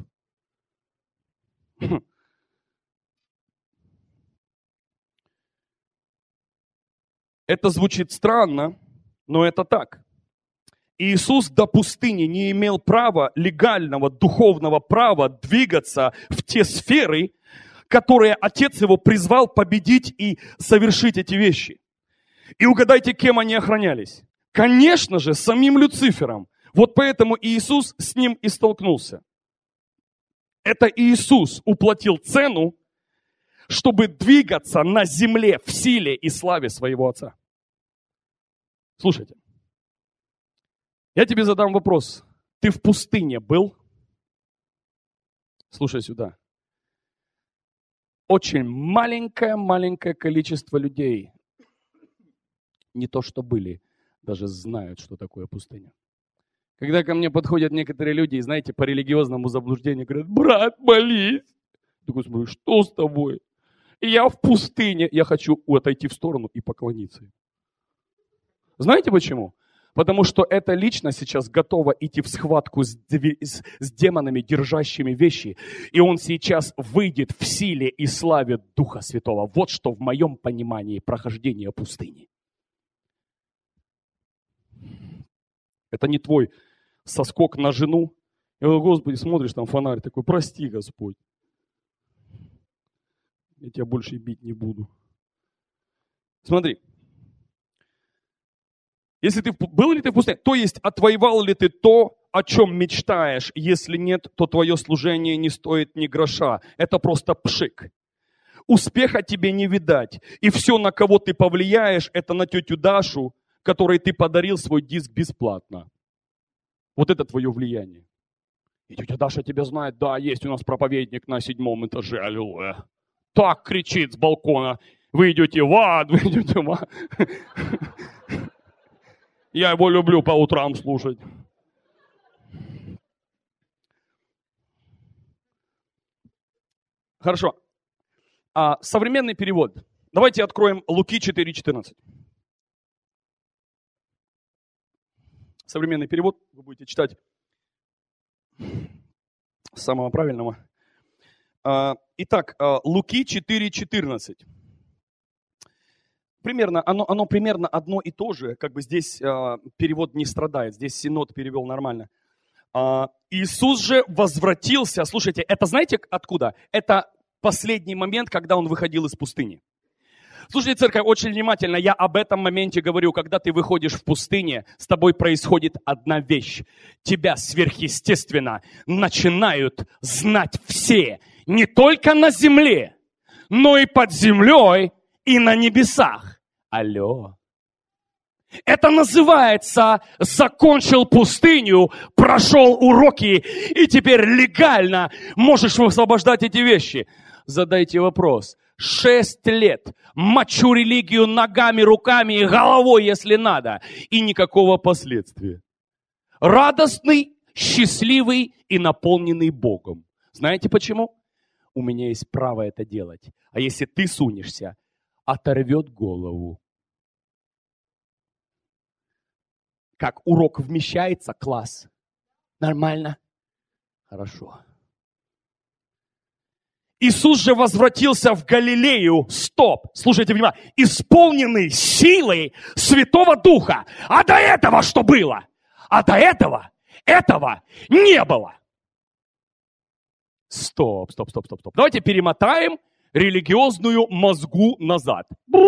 Это звучит странно, но это так. Иисус до пустыни не имел права, легального, духовного права двигаться в те сферы, которые Отец его призвал победить и совершить эти вещи. И угадайте, кем они охранялись? Конечно же, самим Люцифером. Вот поэтому Иисус с ним и столкнулся. Это Иисус уплатил цену, чтобы двигаться на земле в силе и славе своего Отца. Слушайте, я тебе задам вопрос. Ты в пустыне был? Слушай сюда. Очень маленькое-маленькое количество людей, не то что были, даже знают, что такое пустыня. Когда ко мне подходят некоторые люди, и знаете, по религиозному заблуждению говорят: брат, молись. Я такой смотрю: что с тобой? И я в пустыне, я хочу отойти в сторону и поклониться. Знаете почему? Потому что эта личность сейчас готова идти в схватку с, с, с демонами, держащими вещи. И он сейчас выйдет в силе и славе Духа Святого. Вот что в моем понимании прохождения пустыни. Это не твой соскок на жену. И, о, Господи, смотришь, там фонарь такой: прости, Господь. Я тебя больше бить не буду. Смотри. Если ты, был ли ты в пустыне, то есть отвоевал ли ты то, о чем мечтаешь? Если нет, то твое служение не стоит ни гроша. Это просто пшик. Успеха тебе не видать. И все, на кого ты повлияешь, это на тетю Дашу, которой ты подарил свой диск бесплатно. Вот это твое влияние. И тетя Даша тебя знает: да, есть у нас проповедник на седьмом этаже, аллилуйя. Так кричит с балкона: вы идете в ад, вы идете в ад. Я его люблю по утрам слушать. Хорошо. А, современный перевод. Давайте откроем Луки четыре четырнадцать. Современный перевод. Вы будете читать самого правильного. А, итак, Луки четыре четырнадцать. Примерно, оно, оно примерно одно и то же, как бы здесь э, перевод не страдает, здесь Синод перевел нормально. А, Иисус же возвратился, слушайте, это знаете откуда? Это последний момент, когда он выходил из пустыни. Слушайте, церковь, очень внимательно, я об этом моменте говорю, когда ты выходишь в пустыне, с тобой происходит одна вещь. Тебя сверхъестественно начинают знать все, не только на земле, но и под землей, и на небесах. Алло. Это называется: закончил пустыню, прошел уроки, и теперь легально можешь высвобождать эти вещи. Задайте вопрос. Шесть лет мочу религию ногами, руками и головой, если надо, и никакого последствия. Радостный, счастливый и наполненный Богом. Знаете почему? У меня есть право это делать. А если ты сунешься, оторвет голову. Как урок вмещается? Класс. Нормально? Хорошо. Иисус же возвратился в Галилею. Стоп. Слушайте внимательно. Исполненный силой Святого Духа. А до этого что было? А до этого этого не было. Стоп, стоп, стоп, стоп, стоп. Давайте перемотаем религиозную мозгу назад.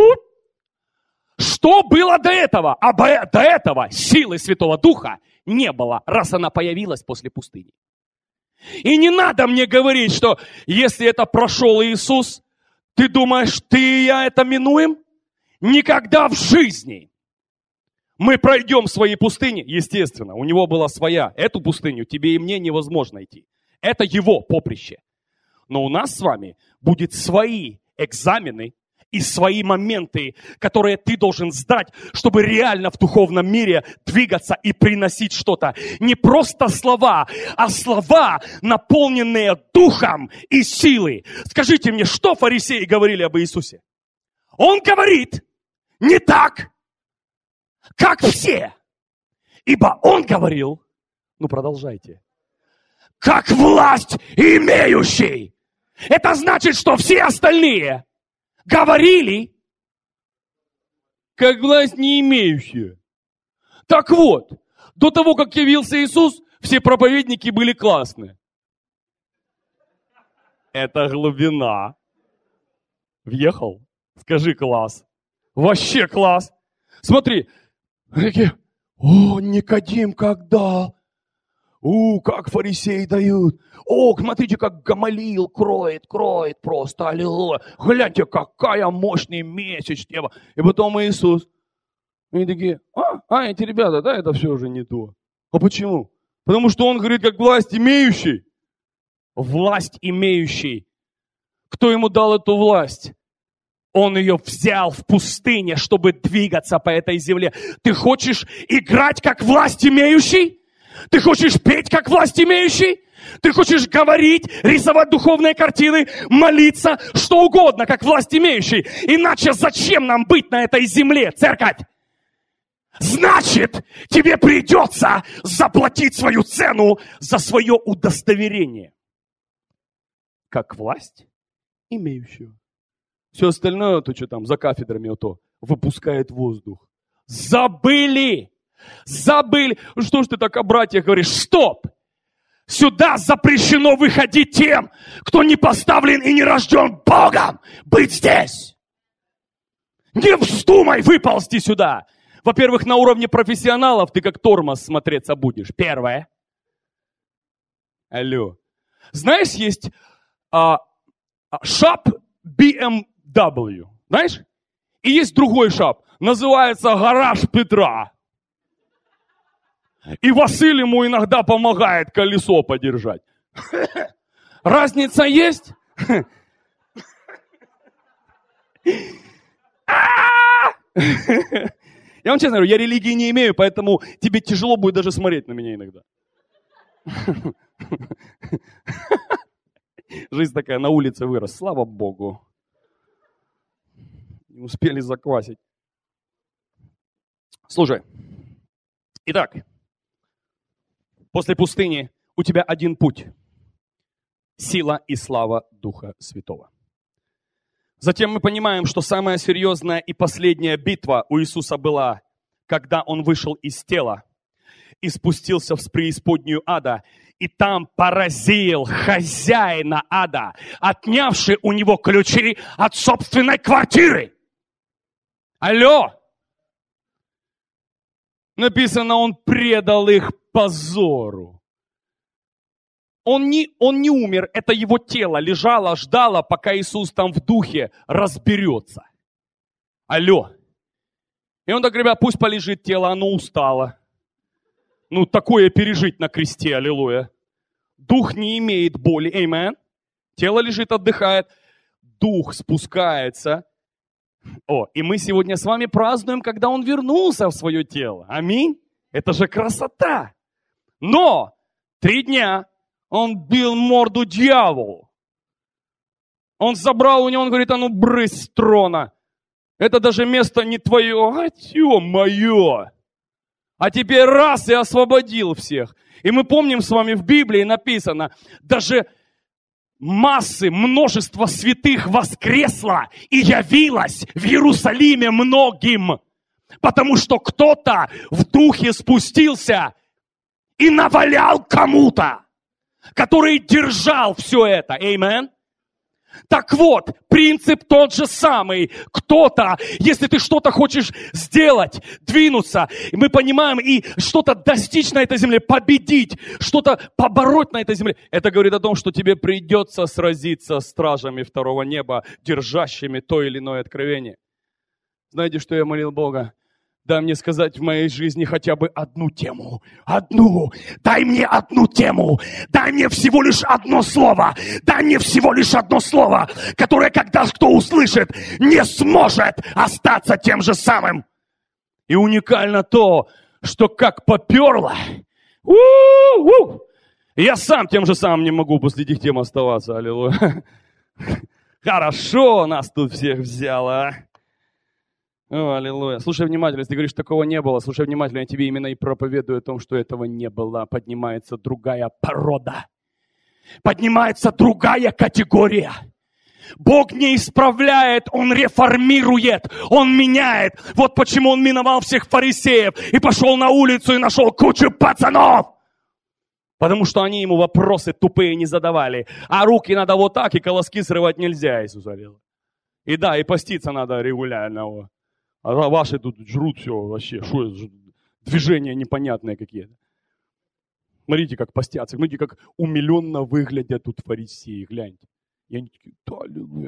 Что было до этого? А до этого силы Святого Духа не было, раз она появилась после пустыни. И не надо мне говорить, что если это прошел Иисус, ты думаешь, ты и я это минуем? Никогда в жизни. Мы пройдем свои пустыни, естественно, у него была своя. Эту пустыню тебе и мне невозможно идти. Это его поприще. Но у нас с вами будут свои экзамены и свои моменты, которые ты должен сдать, чтобы реально в духовном мире двигаться и приносить что-то. Не просто слова, а слова, наполненные духом и силой. Скажите мне, что фарисеи говорили об Иисусе? Он говорит не так, как все. Ибо он говорил, ну продолжайте, как власть имеющий. Это значит, что все остальные говорили, как власть не имеющая. Так вот, до того, как явился Иисус, все проповедники были классные. Это глубина. Въехал? Скажи класс. Вообще класс. Смотри. Такие, о, Никодим как дал. У, как фарисеи дают. О, смотрите, как Гамалиил кроет, кроет просто. Аллилуйя. Гляньте, какая мощный месяц неба. И потом Иисус. И они такие, а, а, эти ребята, да, это все уже не то. А почему? Потому что он говорит, как власть имеющий. Власть имеющий. Кто ему дал эту власть? Он ее взял в пустыне, чтобы двигаться по этой земле. Ты хочешь играть как власть имеющий? Ты хочешь петь как власть имеющий? Ты хочешь говорить, рисовать духовные картины, молиться, что угодно, как власть имеющий? Иначе зачем нам быть на этой земле, церковь? Значит, тебе придется заплатить свою цену за свое удостоверение. Как власть имеющего. Все остальное, то, что там за кафедрами, то выпускает воздух. Забыли! Забыли! Что ж ты так о братьях говоришь? Стоп! Сюда запрещено выходить тем, кто не поставлен и не рожден Богом быть здесь. Не вздумай выползти сюда. Во-первых, на уровне профессионалов ты как тормоз смотреться будешь. Первое. Алло. Знаешь, есть а, шап би эм дабл ю. Знаешь? И есть другой шап. Называется гараж Петра. И Василий ему иногда помогает колесо подержать. Разница есть? Я вам честно говорю, я религии не имею, поэтому тебе тяжело будет даже смотреть на меня иногда. Жизнь такая, на улице вырос, слава Богу. Не успели заквасить. Слушай, итак, после пустыни у тебя один путь. Сила и слава Духа Святого. Затем мы понимаем, что самая серьезная и последняя битва у Иисуса была, когда Он вышел из тела и спустился в преисподнюю ада, и там поразил хозяина ада, отнявший у него ключи от собственной квартиры. Алло! Написано, Он предал их позору. Он не, он не умер, это его тело лежало, ждало, пока Иисус там в духе разберется. Алло. И он так, ребят, пусть полежит тело, оно устало. Ну, такое пережить на кресте, аллилуйя. Дух не имеет боли, аминь. Тело лежит, отдыхает. Дух спускается. О, и мы сегодня с вами празднуем, когда он вернулся в свое тело. Аминь. Это же красота. Но три дня он бил морду дьяволу. Он забрал у него, он говорит, а ну брысь с трона. Это даже место не твое, а тё мое. А теперь раз и освободил всех. И мы помним с вами в Библии написано, даже массы, множество святых воскресло и явилось в Иерусалиме многим. Потому что кто-то в духе спустился и навалял кому-то, который держал все это. Аминь. Так вот, принцип тот же самый. Кто-то, если ты что-то хочешь сделать, двинуться, и мы понимаем, и что-то достичь на этой земле, победить, что-то побороть на этой земле, это говорит о том, что тебе придется сразиться с стражами второго неба, держащими то или иное откровение. Знаете, что я молил Бога? Дай мне сказать в моей жизни хотя бы одну тему. Одну. Дай мне одну тему. Дай мне всего лишь одно слово. Дай мне всего лишь одно слово, которое, когда кто услышит, не сможет остаться тем же самым. И уникально то, что как поперло, у-у-у, я сам тем же самым не могу после этих тем оставаться. Аллилуйя. Хорошо нас тут всех взяло, а? О, аллилуйя. Слушай внимательно, если ты говоришь, такого не было, слушай внимательно, я тебе именно и проповедую о том, что этого не было. Поднимается другая порода. Поднимается другая категория. Бог не исправляет, Он реформирует, Он меняет. Вот почему Он миновал всех фарисеев и пошел на улицу и нашел кучу пацанов. Потому что они ему вопросы тупые не задавали. А руки надо вот так, и колоски срывать нельзя, Иисус говорил. И да, и поститься надо регулярно. А ваши тут жрут все вообще. Что это? Движения непонятные какие-то. Смотрите, как постятся. Смотрите, как умиленно выглядят тут фарисеи. Гляньте. И они такие, да, аллилуйя.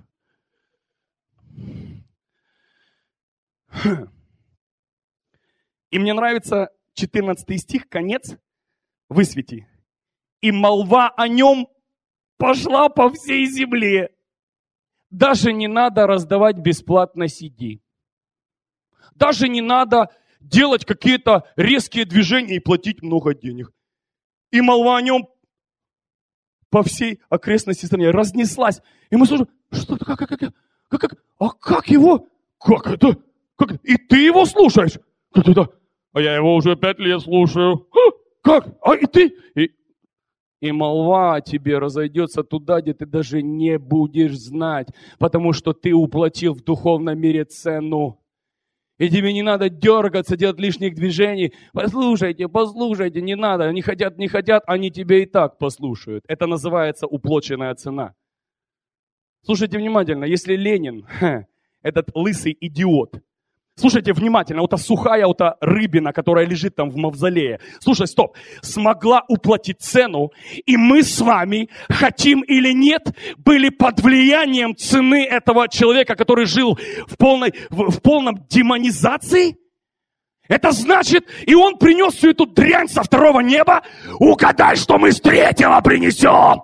И мне нравится четырнадцатый стих, конец. Высвети. И молва о нем пошла по всей земле. Даже не надо раздавать бесплатно си ди. Даже не надо делать какие-то резкие движения и платить много денег. И молва о нем по всей окрестности страны разнеслась. И мы слушаем, что это, как, как, как, как, как, а как его? Как это? Как это? И ты его слушаешь? Как это? А я его уже пять лет слушаю. А, как? А и ты? И, и молва о тебе разойдется туда, где ты даже не будешь знать, потому что ты уплатил в духовном мире цену. И тебе не надо дергаться, делать лишних движений. Послушайте, послушайте, не надо. Они хотят, не хотят, они тебя и так послушают. Это называется уплаченная цена. Слушайте внимательно, если Ленин, ха, этот лысый идиот, слушайте внимательно, вот та сухая вот та рыбина, которая лежит там в мавзолее, слушай, стоп, смогла уплатить цену, и мы с вами, хотим или нет, были под влиянием цены этого человека, который жил в, полной, в, в полном демонизации. Это значит, и он принес всю эту дрянь со второго неба. Угадай, что мы с третьего принесем.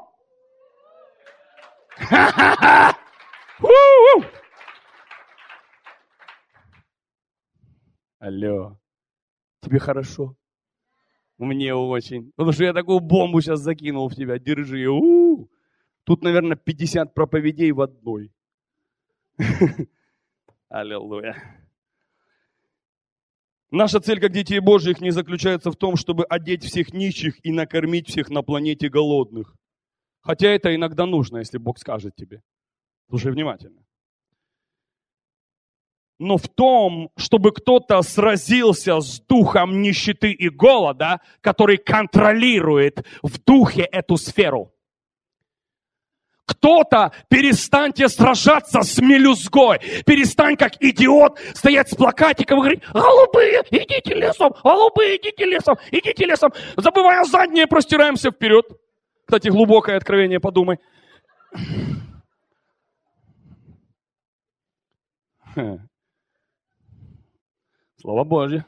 Ха-ха-ха! У-у-у! Алло, тебе хорошо? Мне очень. Потому что я такую бомбу сейчас закинул в тебя. Держи. У-у-у. Тут, наверное, пятьдесят проповедей в одной. Аллилуйя. Наша цель, как детей Божьих, не заключается в том, чтобы одеть всех нищих и накормить всех на планете голодных. Хотя это иногда нужно, если Бог скажет тебе. Слушай внимательно. Но в том, чтобы кто-то сразился с духом нищеты и голода, который контролирует в духе эту сферу. Кто-то, перестаньте сражаться с мелюзгой, перестань как идиот стоять с плакатиком и говорить: голубые, идите лесом, голубые, идите лесом, идите лесом. Забывая заднее, простираемся вперед. Кстати, глубокое откровение, подумай. Слово Божье.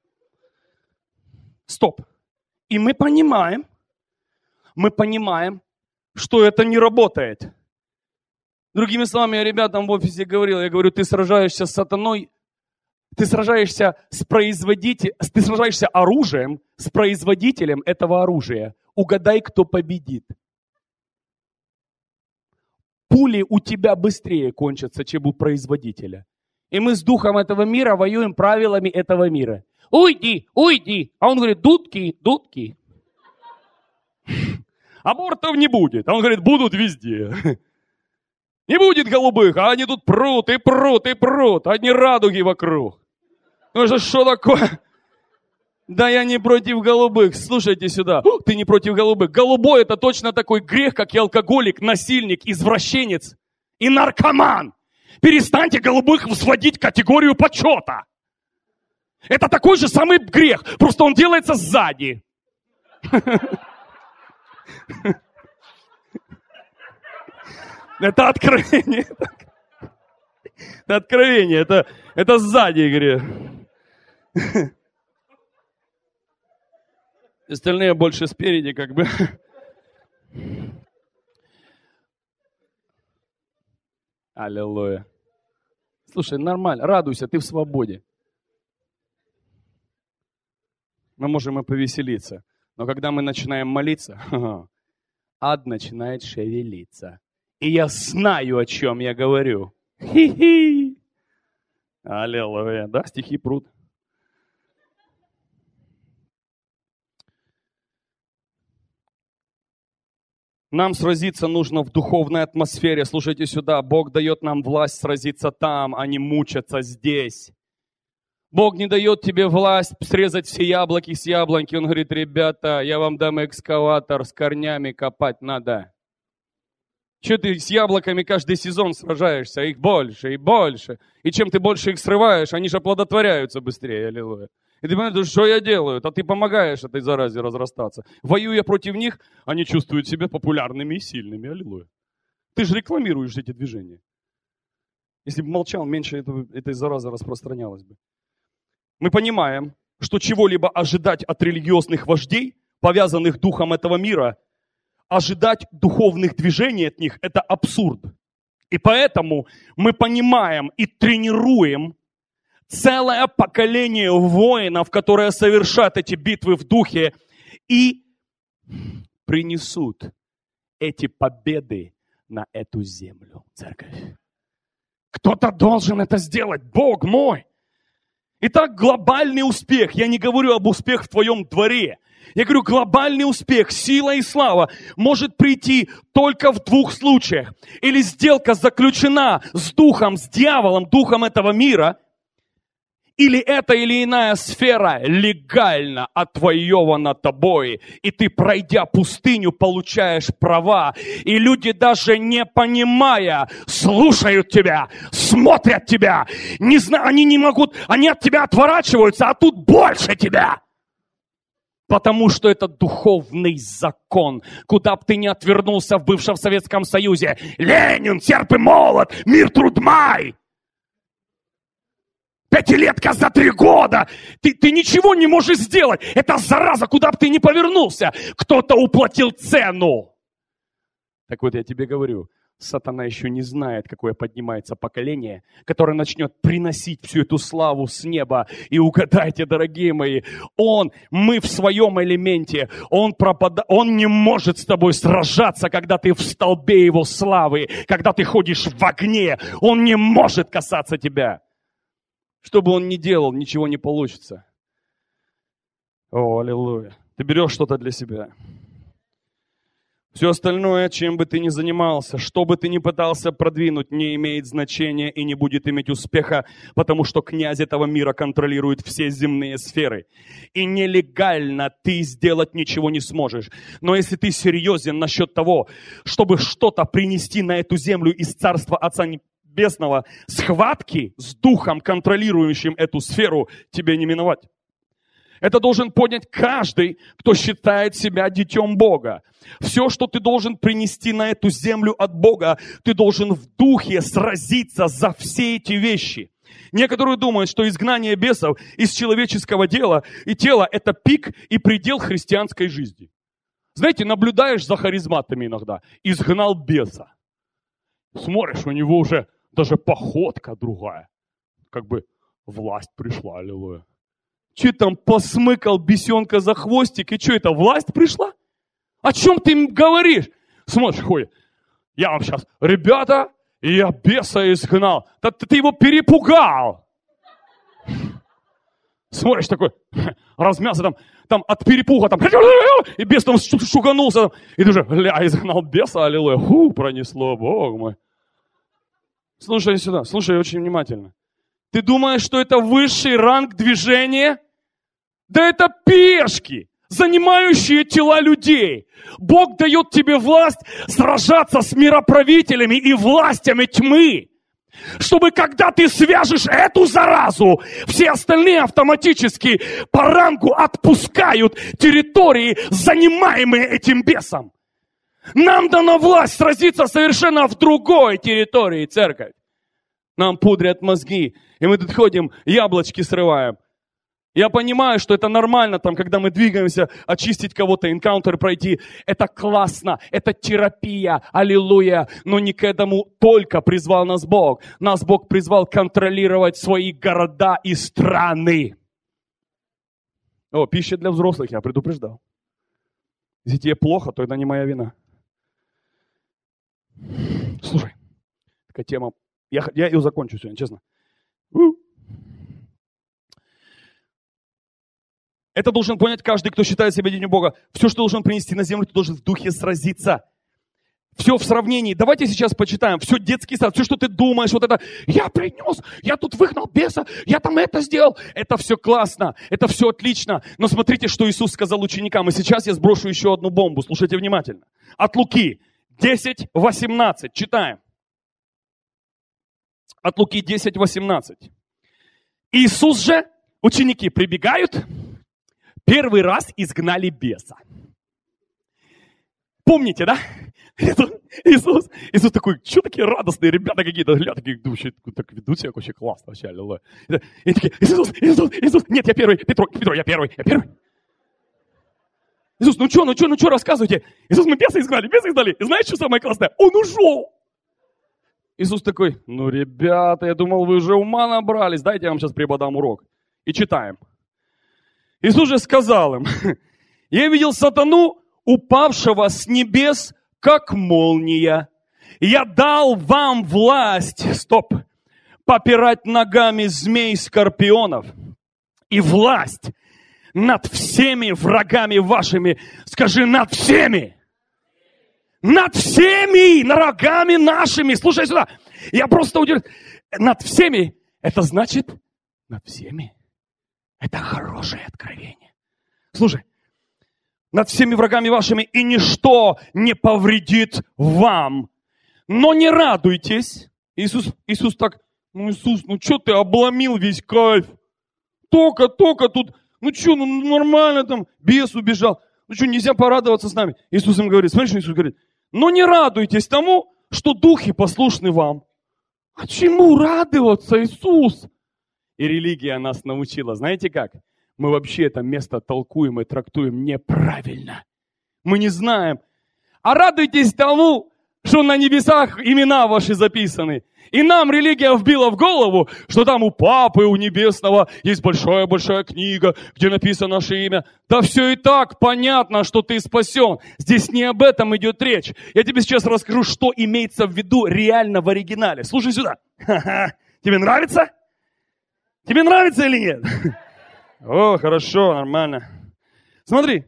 Стоп. И мы понимаем, мы понимаем, что это не работает. Другими словами, я ребятам в офисе говорил, я говорю, ты сражаешься с сатаной, ты сражаешься с производителем, ты сражаешься оружием с производителем этого оружия. Угадай, кто победит. Пули у тебя быстрее кончатся, чем у производителя. И мы с духом этого мира воюем правилами этого мира. Уйди, уйди. А он говорит, дудки, дудки. Абортов не будет. А он говорит, будут везде. Не будет голубых, а они тут прут и прут и прут. Одни радуги вокруг. Ну что, что такое? Да я не против голубых. Слушайте сюда. Ты не против голубых. Голубой это точно такой грех, как и алкоголик, насильник, извращенец и наркоман. Перестаньте голубых сводить в категорию почета. Это такой же самый грех, просто он делается сзади. Это откровение. Это откровение, это, это сзади грех. Остальные больше спереди, как бы. Аллилуйя. Слушай, нормально, радуйся, ты в свободе. Мы можем и повеселиться. Но когда мы начинаем молиться, ад начинает шевелиться. И я знаю, о чем я говорю. Хи-хи. Аллилуйя. Да, стихи прут. Нам сразиться нужно в духовной атмосфере. Слушайте сюда, Бог дает нам власть сразиться там, а не мучаться здесь. Бог не дает тебе власть срезать все яблоки с яблоньки. Он говорит, ребята, я вам дам экскаватор, с корнями копать надо. Че ты с яблоками каждый сезон сражаешься? Их больше и больше. И чем ты больше их срываешь, они же оплодотворяются быстрее. Аллилуйя. И ты понимаешь, что я делаю? А ты помогаешь этой заразе разрастаться. Воюя против них, они чувствуют себя популярными и сильными. Аллилуйя. Ты же рекламируешь эти движения. Если бы молчал, меньше этого, этой заразы распространялось бы. Мы понимаем, что чего-либо ожидать от религиозных вождей, повязанных духом этого мира, ожидать духовных движений от них – это абсурд. И поэтому мы понимаем и тренируем целое поколение воинов, которые совершат эти битвы в духе и принесут эти победы на эту землю, церковь. Кто-то должен это сделать, Бог мой. Итак, глобальный успех. Я не говорю об успехе в твоем дворе. Я говорю, глобальный успех, сила и слава может прийти только в двух случаях. Или сделка заключена с духом, с дьяволом, духом этого мира, или эта или иная сфера легально отвоевана тобой, и ты, пройдя пустыню, получаешь права, и люди, даже не понимая, слушают тебя, смотрят тебя, не знаю, они не могут, они от тебя отворачиваются, а тут больше тебя. Потому что это духовный закон. Куда бы ты ни отвернулся в бывшем Советском Союзе, Ленин, серп и молот, мир, труд, май. Пятилетка за три года. Ты, ты ничего не можешь сделать. Это зараза, куда бы ты ни повернулся. Кто-то уплатил цену. Так вот, я тебе говорю, сатана еще не знает, какое поднимается поколение, которое начнет приносить всю эту славу с неба. И угадайте, дорогие мои, он, мы в своем элементе, он, пропада... он не может с тобой сражаться, когда ты в столбе его славы, когда ты ходишь в огне. Он не может касаться тебя. Что бы он ни делал, ничего не получится. О, аллилуйя. Ты берешь что-то для себя. Все остальное, чем бы ты ни занимался, что бы ты ни пытался продвинуть, не имеет значения и не будет иметь успеха, потому что князь этого мира контролирует все земные сферы. И нелегально ты сделать ничего не сможешь. Но если ты серьезен насчет того, чтобы что-то принести на эту землю из царства Отца Небесного, схватки с духом, контролирующим эту сферу, тебе не миновать. Это должен понять каждый, кто считает себя детем Бога. Все, что ты должен принести на эту землю от Бога, ты должен в духе сразиться за все эти вещи. Некоторые думают, что изгнание бесов из человеческого дела и тела – это пик и предел христианской жизни. Знаете, наблюдаешь за харизматами иногда. Изгнал беса. Смотришь, у него уже даже походка другая. Как бы власть пришла, аллилуйя. Че там посмыкал бесенка за хвостик, и что это, власть пришла? О чем ты им говоришь? Смотришь, ходит. Я вам сейчас, ребята, я беса изгнал. Да ты, ты его перепугал. Смотришь такой, размялся там, там от перепуга, там, и бес там шуганулся. И ты уже, ля, изгнал беса, аллилуйя. Фу, пронесло, Бог мой. Слушай сюда, слушай очень внимательно. Ты думаешь, что это высший ранг движения? Да это пешки, занимающие тела людей. Бог дает тебе власть сражаться с мироправителями и властями тьмы. Чтобы когда ты свяжешь эту заразу, все остальные автоматически по рангу отпускают территории, занимаемые этим бесом. Нам дана власть сразиться совершенно в другой территории, церковь. Нам пудрят мозги, и мы тут ходим, яблочки срываем. Я понимаю, что это нормально, там, когда мы двигаемся, очистить кого-то, энкаунтер пройти. Это классно, это терапия, аллилуйя. Но не к этому только призвал нас Бог. Нас Бог призвал контролировать свои города и страны. О, пища для взрослых, я предупреждал. Если тебе плохо, то это не моя вина. Слушай, такая тема. Я, я ее закончу сегодня, честно. Это должен понять каждый, кто считает себя детьми Бога. Все, что должен принести на землю, ты должен в духе сразиться. Все в сравнении. Давайте сейчас почитаем. Все детский сад, все, что ты думаешь, вот это, я принес, я тут выгнал беса, я там это сделал. Это все классно, это все отлично. Но смотрите, что Иисус сказал ученикам. И сейчас я сброшу еще одну бомбу. Слушайте внимательно. От Луки десять восемнадцать. Читаем. От Луки десять восемнадцать. Иисус же, ученики прибегают, первый раз изгнали беса. Помните, да? Иисус, Иисус такой, что такие радостные ребята какие-то, гля, такие, вообще, так ведут себя вообще классно, вообще, аллилуйя. И такие, Иисус, Иисус, Иисус, нет, я первый, Петро, Петро, я первый, я первый. Иисус, ну что, ну что, ну что, рассказывайте. Иисус, мы беса изгнали, беса изгнали. И знаете, что самое классное? Он ушел. Иисус такой, ну, ребята, я думал, вы уже ума набрались, дайте я вам сейчас преподам урок. И читаем. Иисус же сказал им, я видел сатану, упавшего с небес, как молния. Я дал вам власть, стоп, попирать ногами змей скорпионов и власть над всеми врагами вашими. Скажи, над всеми. Над всеми врагами нашими. Слушай сюда. Я просто удивлен. Над всеми. Это значит над всеми. Это хорошее откровение. Слушай. Над всеми врагами вашими, и ничто не повредит вам. Но не радуйтесь. Иисус, Иисус так, ну Иисус, ну что ты обломил весь кайф? Только, только тут, ну что, ну нормально там, бес убежал. Ну что, нельзя порадоваться с нами? Иисус им говорит, смотри, что Иисус говорит. Но не радуйтесь тому, что духи послушны вам. А чему радоваться, Иисус? И религия нас научила, знаете как? Мы вообще это место толкуем и трактуем неправильно. Мы не знаем. А радуйтесь тому, что на небесах имена ваши записаны. И нам религия вбила в голову, что там у Папы, у Небесного есть большая-большая книга, где написано наше имя. Да все и так понятно, что ты спасен. Здесь не об этом идет речь. Я тебе сейчас расскажу, что имеется в виду реально в оригинале. Слушай сюда. Ха-ха. Тебе нравится? Тебе нравится или нет? О, хорошо, нормально. Смотри.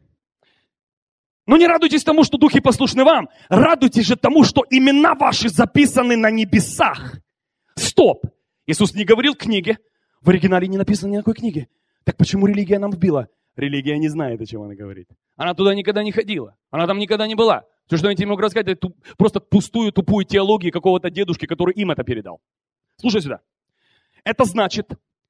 Ну не радуйтесь тому, что духи послушны вам. Радуйтесь же тому, что имена ваши записаны на небесах. Стоп. Иисус не говорил книге. В оригинале не написано ни какой книги. Так почему религия нам вбила? Религия не знает, о чем она говорит. Она туда никогда не ходила. Она там никогда не была. Все, что я тебе могу рассказать, это просто пустую, тупую теологию какого-то дедушки, который им это передал. Слушай сюда. Это значит,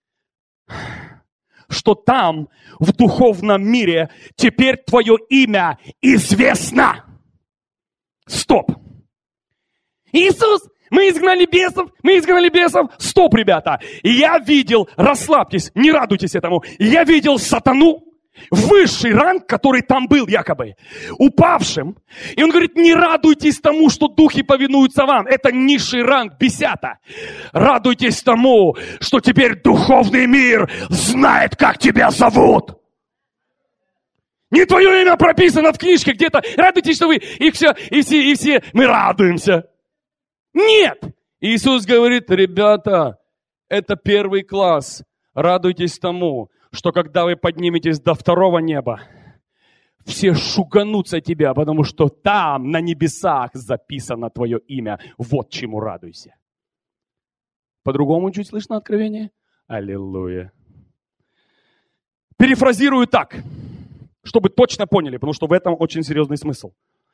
что там, в духовном мире, теперь твое имя известно. Стоп. Иисус, мы изгнали бесов, мы изгнали бесов. Стоп, ребята. Я видел, расслабьтесь, не радуйтесь этому. Я видел сатану, высший ранг, который там был якобы, упавшим. И он говорит, не радуйтесь тому, что духи повинуются вам. Это низший ранг, бесята. Радуйтесь тому, что теперь духовный мир знает, как тебя зовут. Не твое имя прописано в книжке где-то. Радуйтесь, что вы, и все, и все, и все, мы радуемся. Нет. Иисус говорит, ребята, это первый класс. Радуйтесь тому, что когда вы подниметесь до второго неба, все шуганутся тебя, потому что там, на небесах, записано твое имя. Вот чему радуйся. По-другому чуть слышно откровение? Аллилуйя. Перефразирую так, чтобы точно поняли, потому что в этом очень серьезный смысл.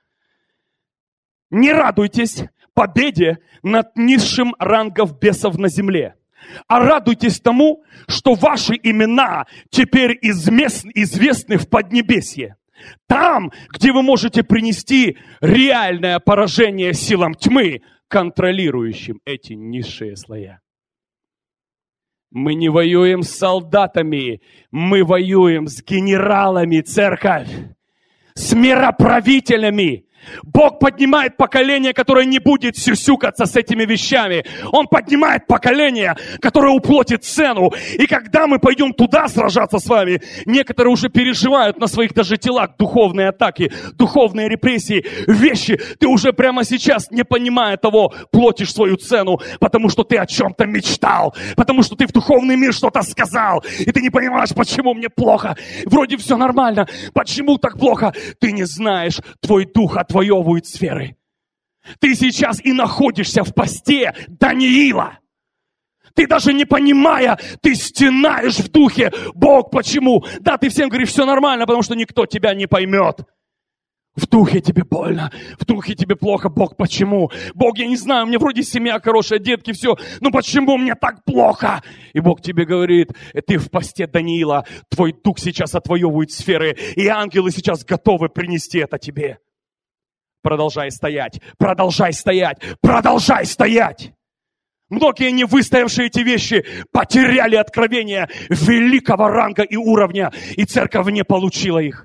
Не радуйтесь победе над низшим рангов бесов на земле, а радуйтесь тому, что ваши имена теперь известны в Поднебесье. Там, где вы можете принести реальное поражение силам тьмы, контролирующим эти низшие слоя. Мы не воюем с солдатами, мы воюем с генералами, церковь, с мироправителями. Бог поднимает поколение, которое не будет сюсюкаться с этими вещами. Он поднимает поколение, которое уплотит цену. И когда мы пойдем туда сражаться с вами, некоторые уже переживают на своих даже телах духовные атаки, духовные репрессии, вещи. Ты уже прямо сейчас, не понимая того, платишь свою цену, потому что ты о чем-то мечтал, потому что ты в духовный мир что-то сказал, и ты не понимаешь, почему мне плохо. Вроде все нормально. Почему так плохо? Ты не знаешь, твой дух отвоевывает сферы. Ты сейчас и находишься в посте Даниила. Ты даже не понимая, ты стенаешь в духе. Бог, почему? Да, ты всем говоришь, все нормально, потому что никто тебя не поймет. В духе тебе больно, в духе тебе плохо. Бог, почему? Бог, я не знаю, у меня вроде семья хорошая, детки, все. Но почему мне так плохо? И Бог тебе говорит, ты в посте Даниила, твой дух сейчас отвоевывает сферы, и ангелы сейчас готовы принести это тебе. Продолжай стоять, продолжай стоять, продолжай стоять. Многие, не выстоявшие эти вещи, потеряли откровение великого ранга и уровня, и церковь не получила их.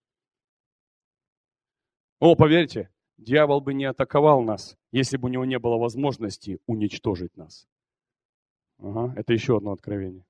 О, поверьте, дьявол бы не атаковал нас, если бы у него не было возможности уничтожить нас. Ага, это еще одно откровение.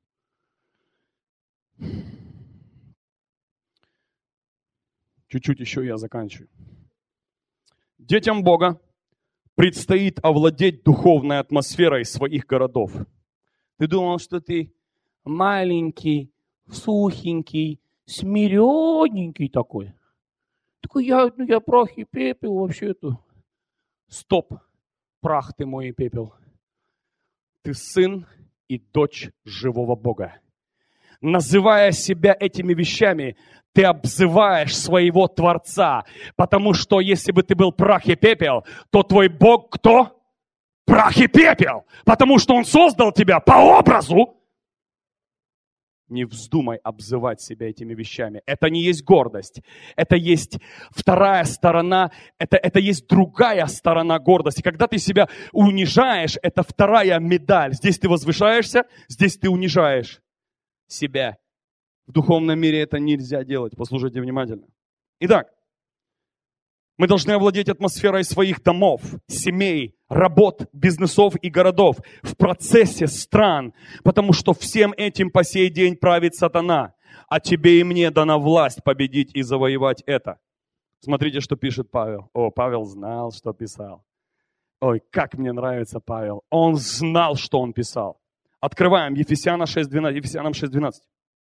Чуть-чуть еще я заканчиваю. Детям Бога предстоит овладеть духовной атмосферой своих городов. Ты думал, что ты маленький, сухенький, смиренненький такой. Такой я, ну я прах и пепел вообще-то. Стоп, прах ты мой и пепел. Ты сын и дочь живого Бога. Называя себя этими вещами, ты обзываешь своего Творца. Потому что если бы ты был прах и пепел, то твой Бог кто? Прах и пепел. Потому что Он создал тебя по образу. Не вздумай обзывать себя этими вещами. Это не есть гордость. Это есть вторая сторона. Это, это есть другая сторона гордости. Когда ты себя унижаешь, это вторая медаль. Здесь ты возвышаешься, здесь ты унижаешь себя. В духовном мире это нельзя делать. Послушайте внимательно. Итак, мы должны овладеть атмосферой своих домов, семей, работ, бизнесов и городов в процессе стран, потому что всем этим по сей день правит сатана, а тебе и мне дана власть победить и завоевать это. Смотрите, что пишет Павел. О, Павел знал, что писал. Ой, как мне нравится Павел. Он знал, что он писал. Открываем Ефесянам шесть двенадцать. Ефесянам шесть двенадцать.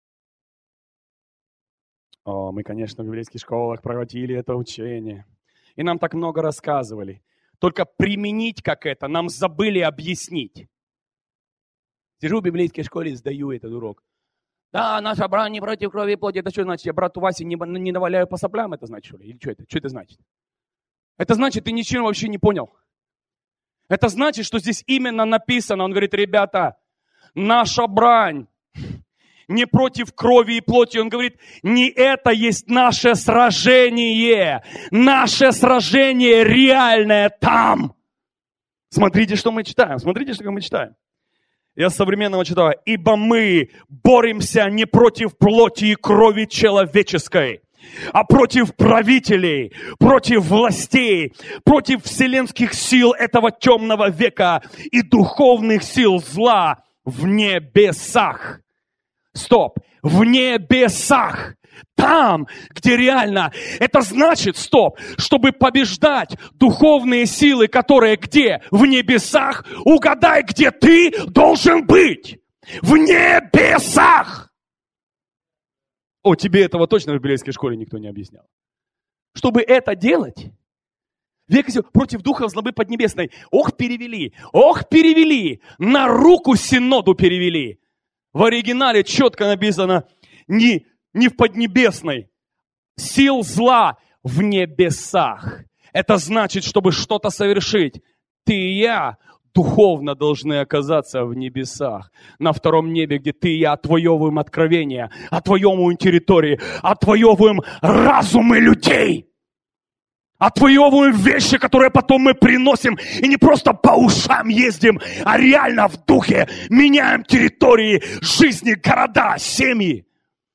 О, мы, конечно, в библейских школах проводили это учение. И нам так много рассказывали. Только применить как это нам забыли объяснить. Сижу в библейской школе, сдаю этот урок. Да, наша брань не против крови и плоти. Это что значит? Я брату Васе не, не наваляю по соплям, это значит, что ли? Или что это? Что это значит? Это значит, ты ничего вообще не понял. Это значит, что здесь именно написано. Он говорит, ребята, наша брань не против крови и плоти. Он говорит, не это есть наше сражение. Наше сражение реальное там. Смотрите, что мы читаем. Смотрите, что мы читаем. Я с современного читаю. Ибо мы боремся не против плоти и крови человеческой, а против правителей, против властей, против вселенских сил этого темного века и духовных сил зла в небесах. Стоп. В небесах. Там, где реально. Это значит, стоп, чтобы побеждать духовные силы, которые где? В небесах. Угадай, где ты должен быть. В небесах. О, тебе этого точно в библейской школе никто не объяснял. Чтобы это делать, век против духов злобы поднебесной. Ох, перевели. Ох, перевели. На руку синоду перевели. В оригинале четко написано, не, не в поднебесной. Сил зла в небесах. Это значит, чтобы что-то совершить, ты и я духовно должны оказаться в небесах. На втором небе, где ты и я отвоевываем откровения, отвоевываем территории, отвоевываем разумы людей. Отвоевываем вещи, которые потом мы приносим, и не просто по ушам ездим, а реально в духе меняем территории, жизни, города, семьи.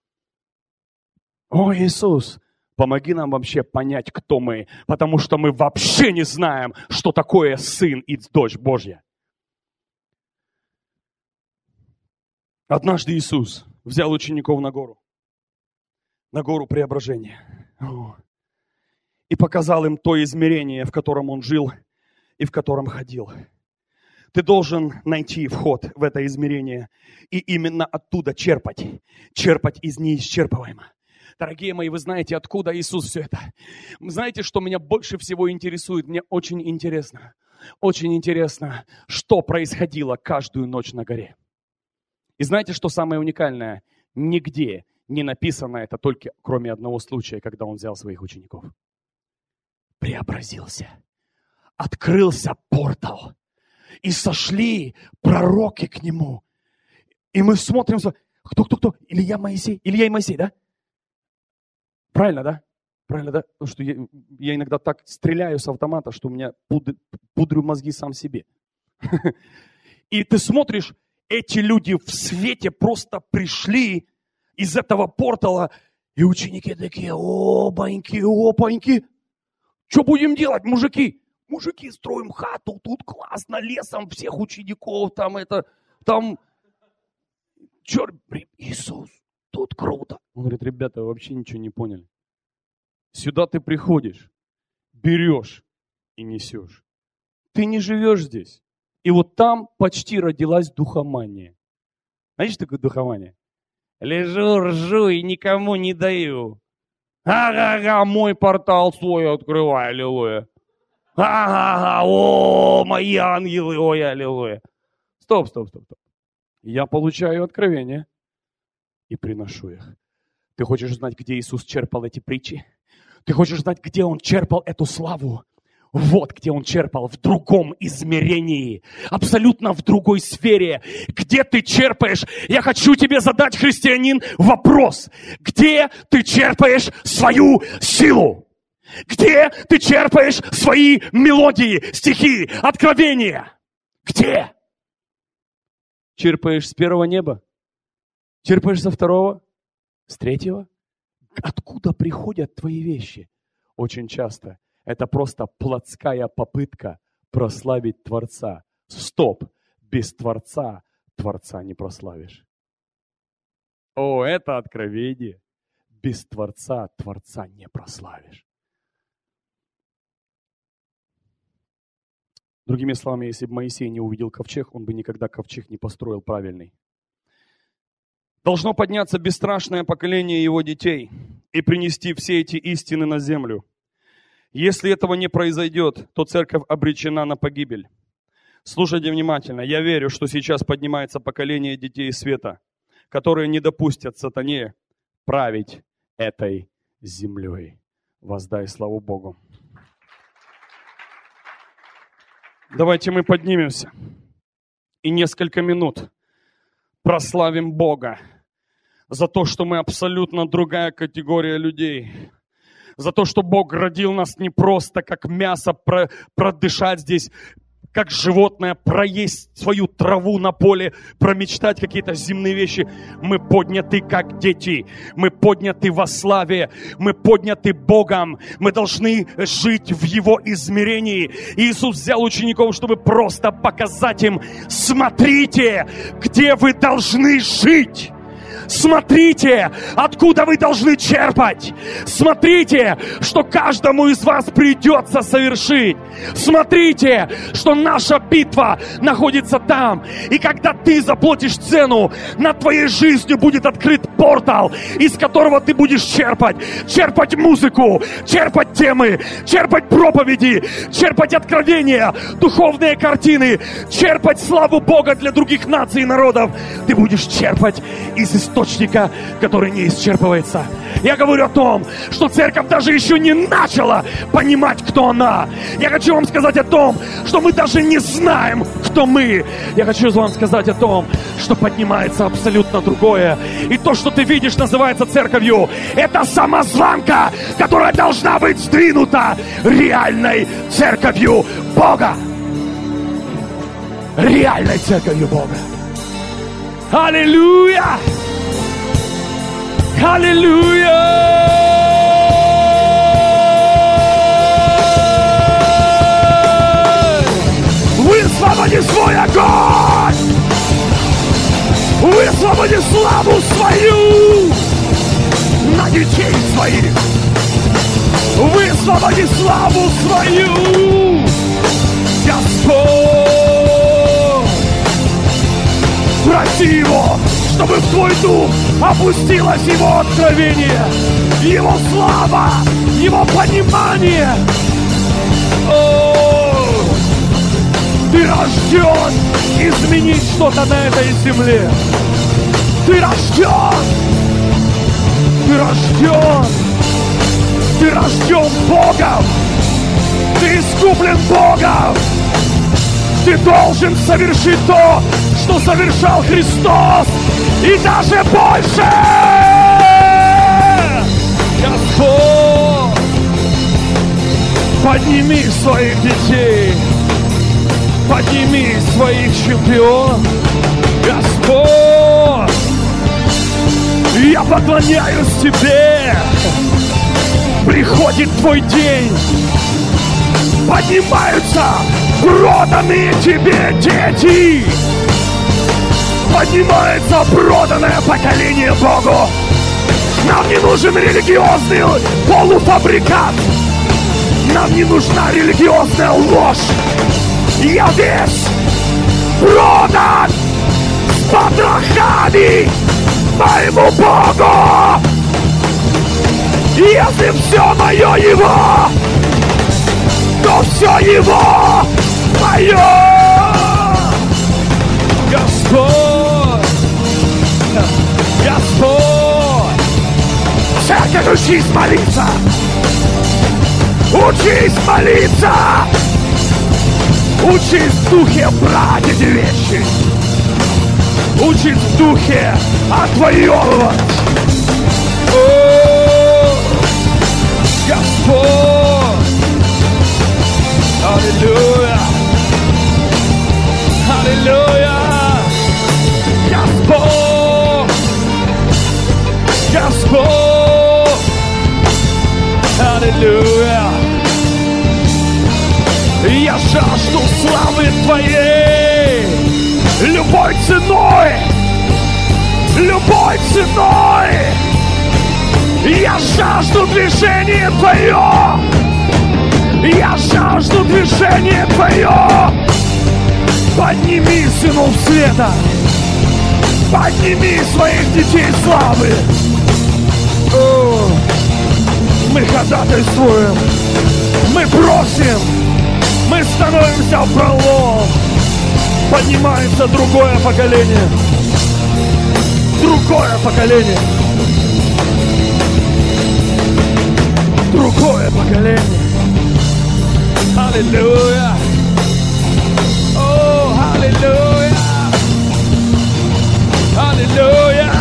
О, Иисус, помоги нам вообще понять, кто мы, потому что мы вообще не знаем, что такое сын и дочь Божья. Однажды Иисус взял учеников на гору, на гору преображения. О. И показал им то измерение, в котором он жил и в котором ходил. Ты должен найти вход в это измерение и именно оттуда черпать. Черпать из неисчерпываемого. Дорогие мои, вы знаете, откуда Иисус все это? Вы знаете, что меня больше всего интересует? Мне очень интересно. Очень интересно, что происходило каждую ночь на горе. И знаете, что самое уникальное? Нигде не написано это, только кроме одного случая, когда он взял своих учеников. Преобразился. Открылся портал. И сошли пророки к нему. И мы смотрим, кто, кто, кто? Илья Моисей? Илья и Моисей, да? Правильно, да? Правильно, да? Потому что я, я иногда так стреляю с автомата, что у меня пуд, пудрю мозги сам себе. И ты смотришь, эти люди в свете просто пришли из этого портала, и ученики такие, опаньки, опаньки. Что будем делать, мужики? Мужики, строим хату, тут классно, лесом всех учеников, там это, там, черт, Иисус, тут круто. Он говорит, ребята, вы вообще ничего не поняли. Сюда ты приходишь, берешь и несешь. Ты не живешь здесь. И вот там почти родилась духомания. Знаете, что такое духомания? Лежу, ржу и никому не даю. Ага-га, мой портал свой открывай, аллилуйя. Ага-га, о, мои ангелы, ой, аллилуйя. Стоп, стоп, стоп, стоп. Я получаю откровения и приношу их. Ты хочешь знать, где Иисус черпал эти притчи? Ты хочешь знать, где Он черпал эту славу? Вот где Он черпал, в другом измерении, абсолютно в другой сфере. Где ты черпаешь? Я хочу тебе задать, христианин, вопрос. Где ты черпаешь свою силу? Где ты черпаешь свои мелодии, стихи, откровения? Где? Черпаешь с первого неба? Черпаешь со второго? С третьего? Откуда приходят твои вещи? Очень часто это просто плотская попытка прославить Творца. Стоп! Без Творца Творца не прославишь. О, это откровение. Без Творца Творца не прославишь. Другими словами, если бы Моисей не увидел ковчег, он бы никогда ковчег не построил правильный. Должно подняться бесстрашное поколение его детей и принести все эти истины на землю. Если этого не произойдет, то церковь обречена на погибель. Слушайте внимательно. Я верю, что сейчас поднимается поколение детей света, которые не допустят сатане править этой землей. Воздай славу Богу. Давайте мы поднимемся и несколько минут прославим Бога за то, что мы абсолютно другая категория людей. За то, что Бог родил нас не просто как мясо продышать здесь, как животное, проесть свою траву на поле, промечтать какие-то земные вещи. Мы подняты как дети, мы подняты во славе, мы подняты Богом. Мы должны жить в Его измерении. И Иисус взял учеников, чтобы просто показать им: смотрите, где вы должны жить. Смотрите, откуда вы должны черпать. Смотрите, что каждому из вас придется совершить. Смотрите, что наша битва находится там. И когда ты заплатишь цену, над твоей жизнью будет открыт портал, из которого ты будешь черпать. Черпать музыку, черпать темы, черпать проповеди, черпать откровения, духовные картины, черпать славу Бога для других наций и народов. Ты будешь черпать из истории источника, который не исчерпывается. Я говорю о том, что церковь даже еще не начала понимать, кто она. Я хочу вам сказать о том, что мы даже не знаем, кто мы. Я хочу вам сказать о том, что поднимается абсолютно другое. И то, что ты видишь, называется церковью. Это самозванка, которая должна быть сдвинута реальной церковью Бога. Реальной церковью Бога. Аллилуйя! Аллилуйя! Высвободи свой огонь! Высвободи славу свою на детей своих! Высвободи славу свою, Господь! Проси Его, чтобы в твой дух опустилось Его откровение, Его слава, Его понимание. О, ты рожден изменить что-то на этой земле. Ты рожден, ты рожден, ты рожден Богом, ты искуплен Богом. Ты должен совершить то, что совершал Христос, и даже больше! Господь, подними своих детей, подними своих чемпионов, Господь, я поклоняюсь Тебе, приходит Твой день, поднимаются проданные Тебе дети, поднимается проданное поколение Богу. Нам не нужен религиозный полуфабрикат, нам не нужна религиозная ложь. Я весь продан с потрохами моему Богу. Если все мое Его, то все Его мое. Господь, Господь, церковь, учись молиться, учись молиться, учись в духе брать эти вещи, учись в духе отвоевывать. О, Господь, аллилуйя, аллилуйя. Господь, Господь, аллилуйя. Я жажду славы Твоей, любой ценой, любой ценой. Я жажду движения Твое, я жажду движения Твое. Подними сынов света, подними своих детей славы. О, мы ходатайствуем, мы просим, мы становимся в пролом. Поднимается другое поколение, другое поколение, другое поколение. Аллилуйя. О, аллилуйя. Аллилуйя!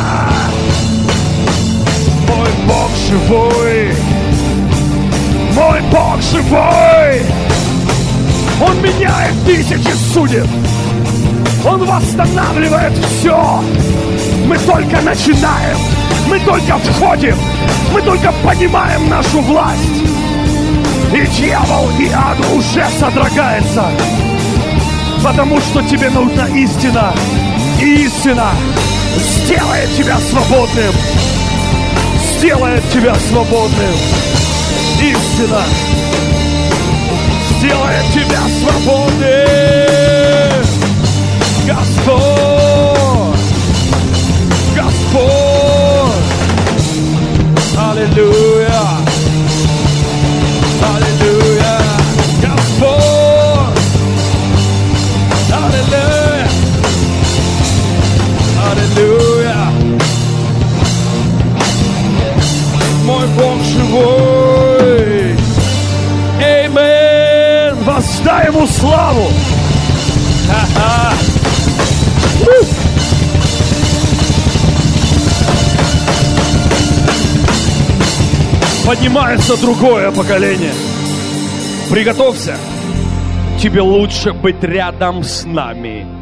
Мой Бог живой! Мой Бог живой! Он меняет тысячи судеб! Он восстанавливает все! Мы только начинаем! Мы только входим! Мы только понимаем нашу власть! И дьявол, и ад уже содрогается! Потому что тебе нужна истина! И истина сделает тебя свободным. Сделает тебя свободным. Истина сделает тебя свободным. Господь, Господь, аллилуйя, аллилуйя, Господь, аллилуйя. Аллилуйя! живой. Аминь. Воздай ему славу. Ха-ха. Поднимается другое поколение. Приготовься. Тебе лучше быть рядом с нами.